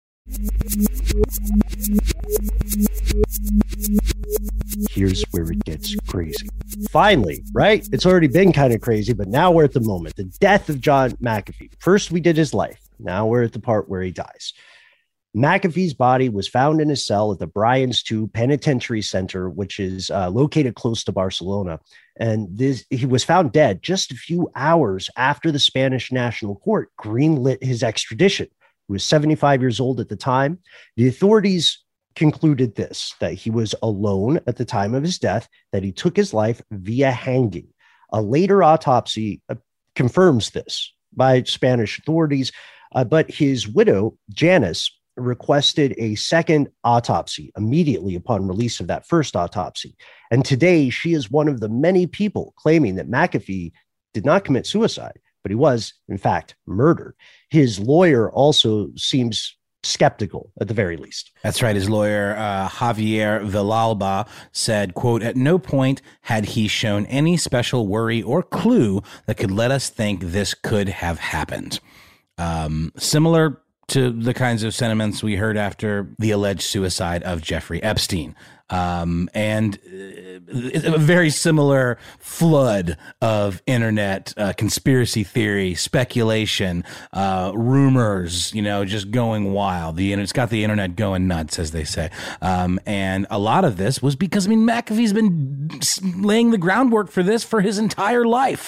Here's where it gets crazy. Finally, right? It's already been kind of crazy, but now we're at the moment. The death of John McAfee. First, we did his life. Now we're at the part where he dies. McAfee's body was found in his cell at the Bryans II Penitentiary Center, which is located close to Barcelona. And he was found dead just a few hours after the Spanish National Court greenlit his extradition. He was 75 years old at the time. The authorities concluded that he was alone at the time of his death, that he took his life via hanging. A later autopsy confirms this by Spanish authorities, but his widow, Janice, requested a second autopsy immediately upon release of that first autopsy. And today, she is one of the many people claiming that McAfee did not commit suicide, but he was, in fact, murdered. His lawyer also seems skeptical, at the very least. That's right. His lawyer, Javier Villalba, said, quote, "At no point had he shown any special worry or clue that could let us think this could have happened." Similar to the kinds of sentiments we heard after the alleged suicide of Jeffrey Epstein. And a very similar flood of internet conspiracy theory, speculation, rumors, just going wild. It's got the internet going nuts, as they say. And a lot of this was because, McAfee's been laying the groundwork for this for his entire life.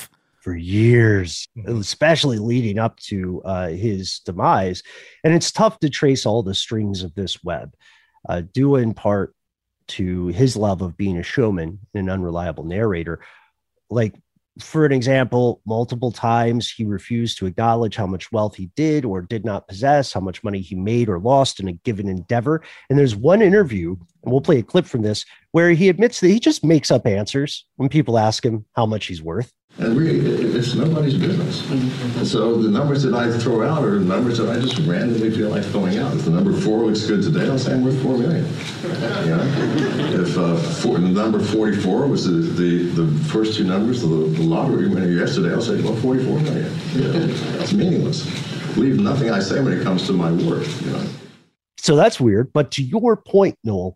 for years, especially leading up to his demise. And it's tough to trace all the strings of this web, due in part to his love of being a showman and an unreliable narrator. Like, for an example, multiple times he refused to acknowledge how much wealth he did or did not possess, how much money he made or lost in a given endeavor. And there's one interview, and we'll play a clip from this, where he admits that he just makes up answers when people ask him how much he's worth. And really, it's nobody's business. And so the numbers that I throw out are numbers that I just randomly feel like throwing out. If the number 4 looks good today, I'll say I'm worth $4 million. You know? If the number 44 was the first two numbers of the lottery winner yesterday, I'll say, well, 44 million. You know? It's meaningless. Believe nothing I say when it comes to my work. You know? So that's weird. But to your point, Noel,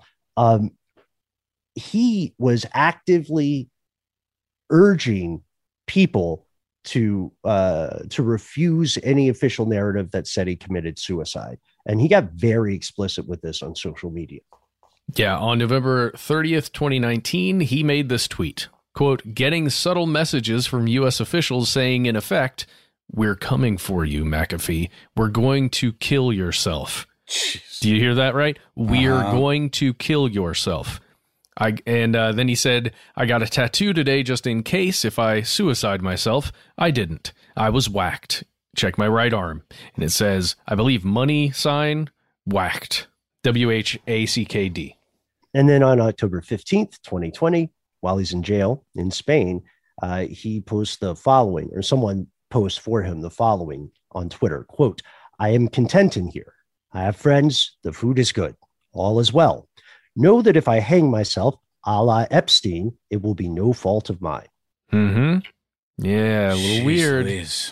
he was actively urging people to refuse any official narrative that said he committed suicide. And he got very explicit with this on social media. Yeah, on November 30th, 2019, he made this tweet, quote, getting subtle messages from U.S. officials saying, in effect, we're coming for you, McAfee. We're going to kill yourself. Jeez. Do you hear that right? We're going to kill yourself. Then he said, I got a tattoo today just in case if I suicide myself. I didn't. I was whacked. Check my right arm. And it says, I believe money sign whacked. WHACKD. And then on October 15th, 2020, while he's in jail in Spain, he posts the following, or someone posts for him the following on Twitter, quote, I am content in here. I have friends. The food is good. All is well. Know that if I hang myself, a la Epstein, it will be no fault of mine. Mm-hmm. Yeah, a little weird.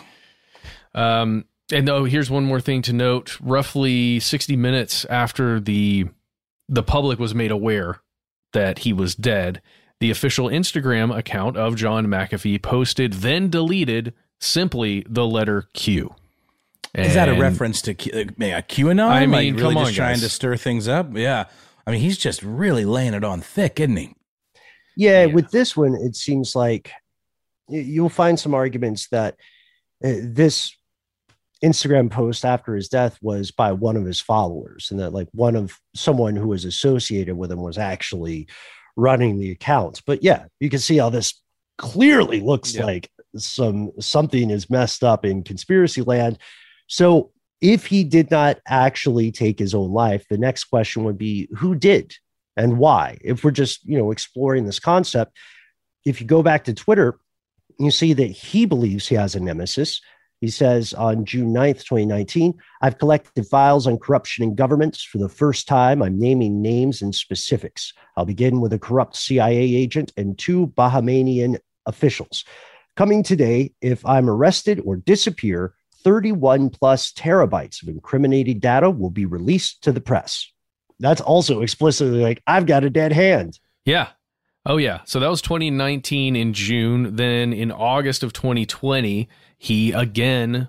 And here's one more thing to note. Roughly 60 minutes after the public was made aware that he was dead, the official Instagram account of John McAfee posted, then deleted, simply the letter Q. Is that a reference to QAnon? I mean, like, really come on, just trying to stir things up? Yeah. I mean, he's just really laying it on thick, isn't he? Yeah, with this one, it seems like you'll find some arguments that this Instagram post after his death was by one of his followers, and that like someone who was associated with him was actually running the account. But yeah, you can see how this clearly looks like something is messed up in conspiracy land. So if he did not actually take his own life, the next question would be who did and why? If we're just, exploring this concept, if you go back to Twitter, you see that he believes he has a nemesis. He says on June 9th, 2019, I've collected files on corruption in governments. For the first time, I'm naming names and specifics. I'll begin with a corrupt CIA agent and 2 Bahamian officials. Coming today, if I'm arrested or disappear, 31 plus terabytes of incriminating data will be released to the press. That's also explicitly like, I've got a dead hand. Yeah. Oh, yeah. So that was 2019 in June. Then in August of 2020, he again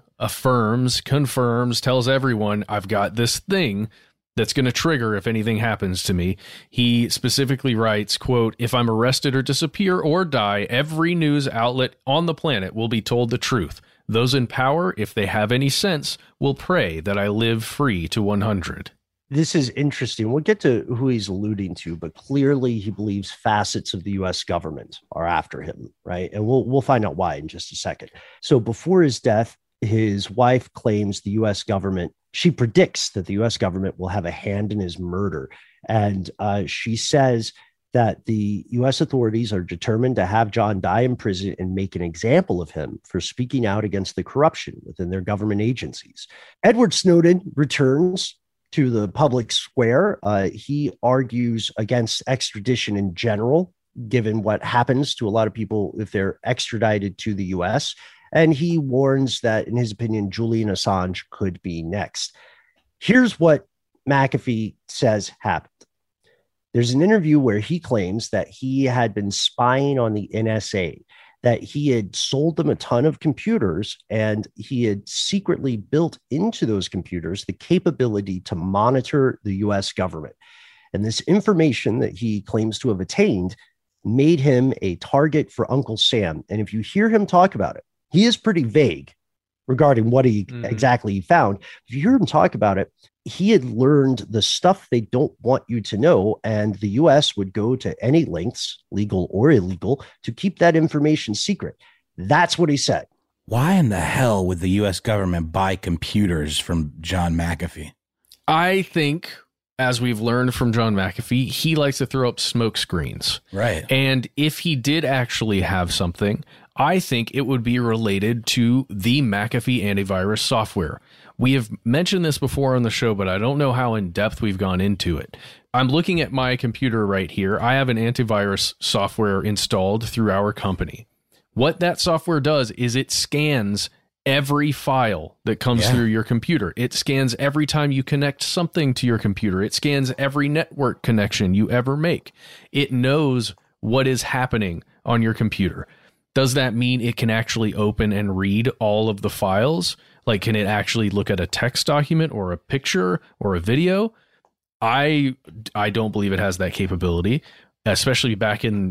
confirms, tells everyone, I've got this thing that's going to trigger if anything happens to me. He specifically writes, quote, if I'm arrested or disappear or die, every news outlet on the planet will be told the truth. Those in power, if they have any sense, will pray that I live free to 100. This is interesting. We'll get to who he's alluding to, but clearly he believes facets of the U.S. government are after him, right? And we'll find out why in just a second. So before his death, his wife claims the U.S. government, she predicts that the U.S. government will have a hand in his murder. And she says that the U.S. authorities are determined to have John die in prison and make an example of him for speaking out against the corruption within their government agencies. Edward Snowden returns to the public square. He argues against extradition in general, given what happens to a lot of people if they're extradited to the U.S., and he warns that, in his opinion, Julian Assange could be next. Here's what McAfee says happened. There's an interview where he claims that he had been spying on the NSA, that he had sold them a ton of computers, and he had secretly built into those computers the capability to monitor the U.S. government. And this information that he claims to have attained made him a target for Uncle Sam. And if you hear him talk about it, He is pretty vague regarding what he exactly found. If you hear him talk about it, he had learned the stuff they don't want you to know, and the U.S. would go to any lengths, legal or illegal, to keep that information secret. That's what he said. Why in the hell would the U.S. government buy computers from John McAfee? I think, as we've learned from John McAfee, he likes to throw up smoke screens. Right. And if he did actually have something, I think it would be related to the McAfee antivirus software. We have mentioned this before on the show, but I don't know how in depth we've gone into it. I'm looking at my computer right here. I have an antivirus software installed through our company. What that software does is it scans every file that comes through your computer. It scans every time you connect something to your computer. It scans every network connection you ever make. It knows what is happening on your computer. Does that mean it can actually open and read all of the files? Like, can it actually look at a text document or a picture or a video? I don't believe it has that capability, especially back in,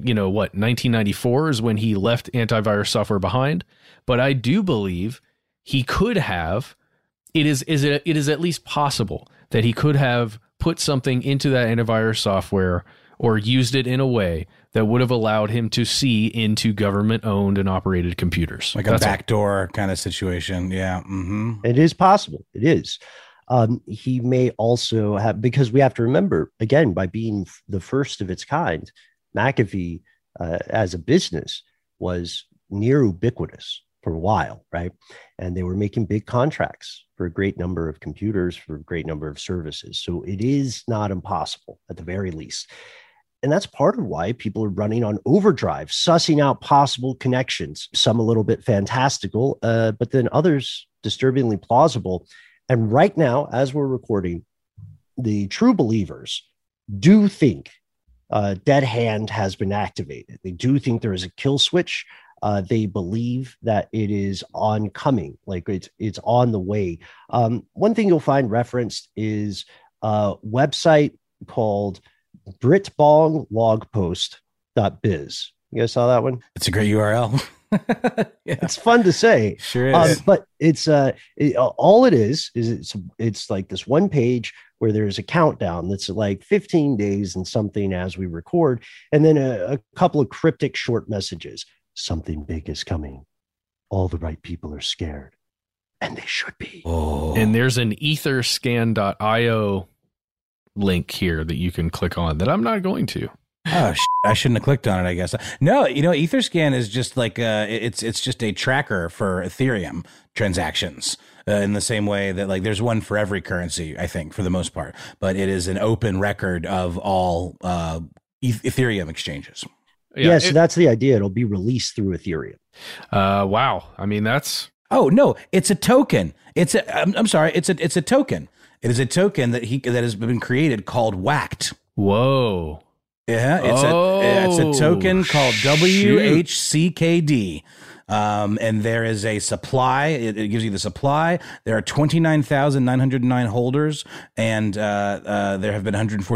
1994 is when he left antivirus software behind. But I do believe he could have, it is at least possible that he could have put something into that antivirus software or used it in a way that would have allowed him to see into government-owned and operated computers. Like a backdoor kind of situation. Yeah. Mm-hmm. It is possible. It is. He may also have, because we have to remember, again, by being the first of its kind, McAfee, as a business, was near ubiquitous for a while, right? And they were making big contracts for a great number of computers, for a great number of services. So it is not impossible, at the very least. And that's part of why people are running on overdrive, sussing out possible connections, some a little bit fantastical, but then others disturbingly plausible. And right now, as we're recording, the true believers do think Dead Hand has been activated. They do think there is a kill switch. They believe that it is oncoming, like it's on the way. One thing you'll find referenced is a website called BritBongLogPost.biz. You guys saw that one? It's a great URL. It's fun to say. Sure is. But it's all it is it's like this one page where there's a countdown that's like 15 days and something as we record, and then a couple of cryptic short messages. Something big is coming. All the right people are scared, and they should be. Oh. And there's an etherscan.io link here that you can click on that I'm not going to. Oh, I shouldn't have clicked on it, I guess. No, Etherscan is just like it's just a tracker for Ethereum transactions in the same way that like there's one for every currency, I think, for the most part. But it is an open record of all Ethereum exchanges. Yeah, so that's the idea. It'll be released through Ethereum. Wow. I mean, that's... Oh, no, it's a token. I'm sorry. It's a token. It is a token that has been created called Whacked. Whoa. Yeah, it's a token called WHCKD. And there is a supply. It gives you the supply. There are 29,909 holders, and there have been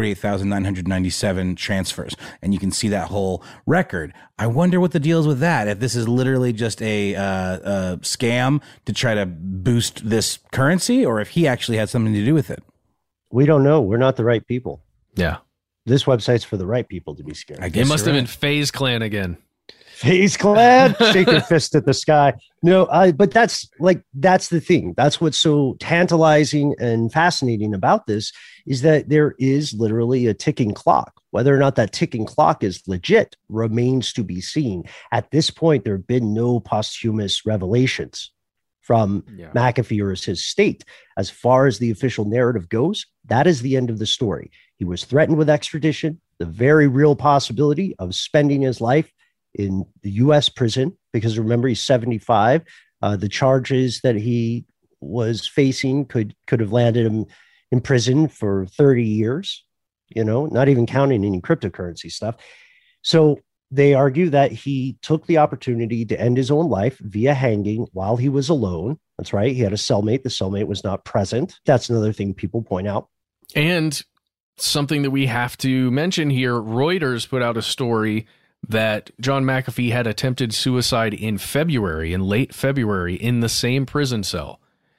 148,997 transfers. And you can see that whole record. I wonder what the deal is with that. If this is literally just a scam to try to boost this currency, or if he actually had something to do with it. We don't know. We're not the right people. Yeah. This website's for the right people to be scared. I guess it must have been FaZe Clan again. FaZe Clan, shake your fist at the sky. No, but that's the thing. That's what's so tantalizing and fascinating about this is that there is literally a ticking clock. Whether or not that ticking clock is legit remains to be seen. At this point, there have been no posthumous revelations from McAfee or his state. As far as the official narrative goes, that is the end of the story. He was threatened with extradition, the very real possibility of spending his life in the U.S. prison, because remember, he's 75. The charges that he was facing could have landed him in prison for 30 years, not even counting any cryptocurrency stuff. So they argue that he took the opportunity to end his own life via hanging while he was alone. That's right. He had a cellmate. The cellmate was not present. That's another thing people point out. And something that we have to mention here, Reuters put out a story that John McAfee had attempted suicide in late February, in the same prison cell.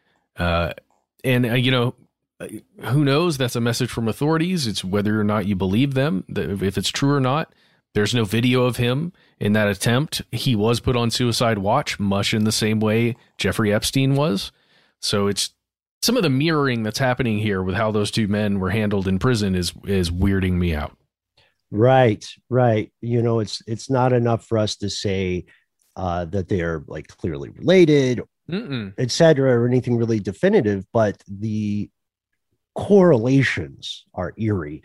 Who knows? That's a message from authorities. It's whether or not you believe them, if it's true or not. There's no video of him in that attempt. He was put on suicide watch, much in the same way Jeffrey Epstein was. So it's some of the mirroring that's happening here with how those two men were handled in prison is weirding me out. Right. It's not enough for us to say that they're like clearly related, et cetera, or anything really definitive, but the correlations are eerie.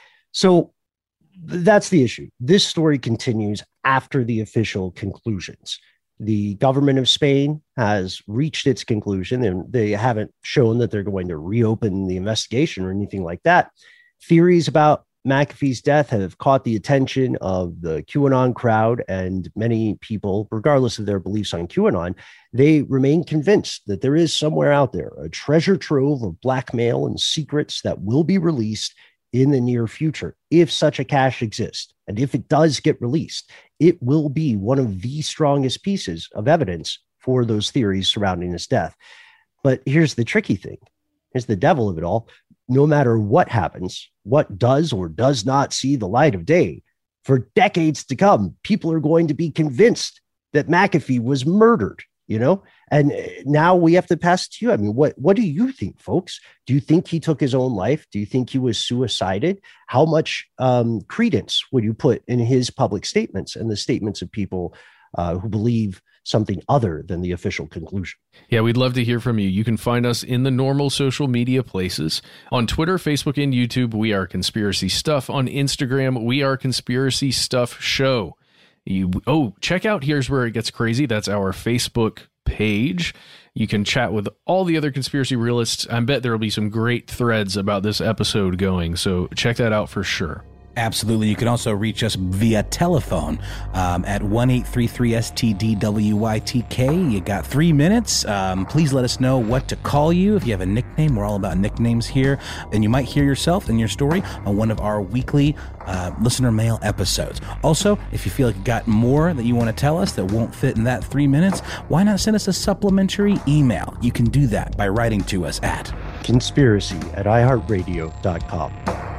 So that's the issue. This story continues after the official conclusions. The government of Spain has reached its conclusion, and they haven't shown that they're going to reopen the investigation or anything like that. Theories about McAfee's death have caught the attention of the QAnon crowd, and many people, regardless of their beliefs on QAnon, they remain convinced that there is somewhere out there a treasure trove of blackmail and secrets that will be released in the near future, if such a cache exists. And if it does get released, it will be one of the strongest pieces of evidence for those theories surrounding his death. But here's the tricky thing. Here's the devil of it all. No matter what happens, what does or does not see the light of day, for decades to come, people are going to be convinced that McAfee was murdered, and now we have to pass it to you. I mean, what do you think, folks? Do you think he took his own life? Do you think he was suicided? How much credence would you put in his public statements and the statements of people who believe something other than the official conclusion? Yeah, we'd love to hear from you. You can find us in the normal social media places. On Twitter, Facebook, and YouTube, we are Conspiracy Stuff. On Instagram, we are Conspiracy Stuff Show. Check out Here's Where It Gets Crazy. That's our Facebook page. You can chat with all the other conspiracy realists. I bet there will be some great threads about this episode going, so check that out for sure. Absolutely. You can also reach us via telephone at 1-833-STDWYTK. You got 3 minutes. Please let us know what to call you. If you have a nickname, we're all about nicknames here. And you might hear yourself and your story on one of our weekly listener mail episodes. Also, if you feel like you got more that you want to tell us that won't fit in that 3 minutes, why not send us a supplementary email? You can do that by writing to us at conspiracy@iheartradio.com.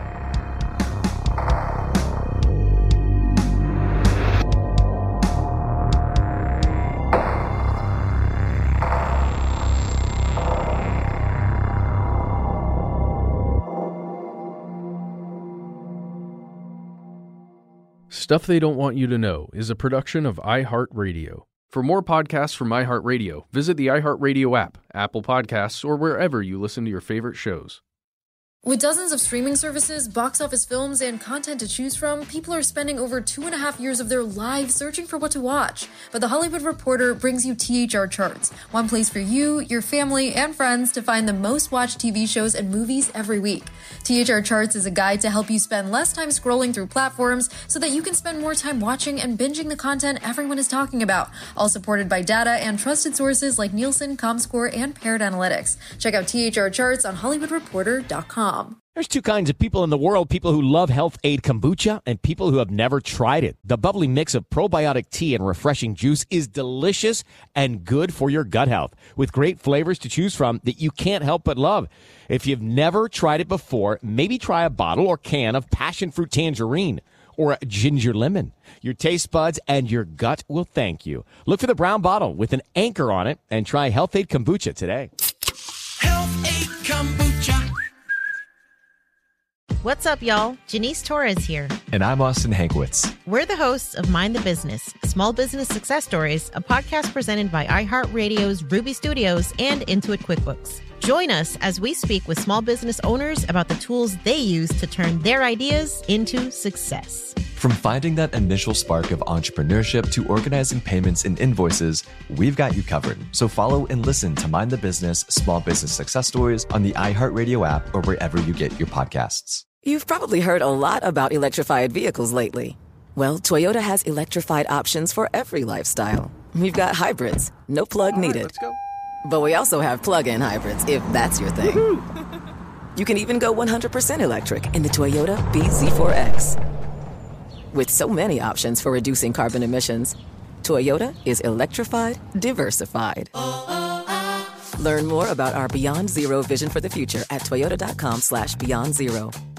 Stuff They Don't Want You to Know is a production of iHeartRadio. For more podcasts from iHeartRadio, visit the iHeartRadio app, Apple Podcasts, or wherever you listen to your favorite shows. With dozens of streaming services, box office films, and content to choose from, people are spending over 2.5 years of their lives searching for what to watch. But The Hollywood Reporter brings you THR Charts, one place for you, your family, and friends to find the most watched TV shows and movies every week. THR Charts is a guide to help you spend less time scrolling through platforms so that you can spend more time watching and binging the content everyone is talking about, all supported by data and trusted sources like Nielsen, Comscore, and Paired Analytics. Check out THR Charts on HollywoodReporter.com. There's two kinds of people in the world, people who love Health Aid Kombucha and people who have never tried it. The bubbly mix of probiotic tea and refreshing juice is delicious and good for your gut health, with great flavors to choose from that you can't help but love. If you've never tried it before, maybe try a bottle or can of passion fruit tangerine or ginger lemon. Your taste buds and your gut will thank you. Look for the brown bottle with an anchor on it and try Health Aid Kombucha today. Health Aid Kombucha. What's up, y'all? Janice Torres here. And I'm Austin Hankwitz. We're the hosts of Mind the Business, Small Business Success Stories, a podcast presented by iHeartRadio's Ruby Studios and Intuit QuickBooks. Join us as we speak with small business owners about the tools they use to turn their ideas into success. From finding that initial spark of entrepreneurship to organizing payments and invoices, we've got you covered. So follow and listen to Mind the Business, Small Business Success Stories on the iHeartRadio app or wherever you get your podcasts. You've probably heard a lot about electrified vehicles lately. Well, Toyota has electrified options for every lifestyle. We've got hybrids, no plug needed. Let's go. But we also have plug-in hybrids, if that's your thing. You can even go 100% electric in the Toyota BZ4X. With so many options for reducing carbon emissions, Toyota is electrified, diversified. Learn more about our Beyond Zero vision for the future at toyota.com/beyond zero.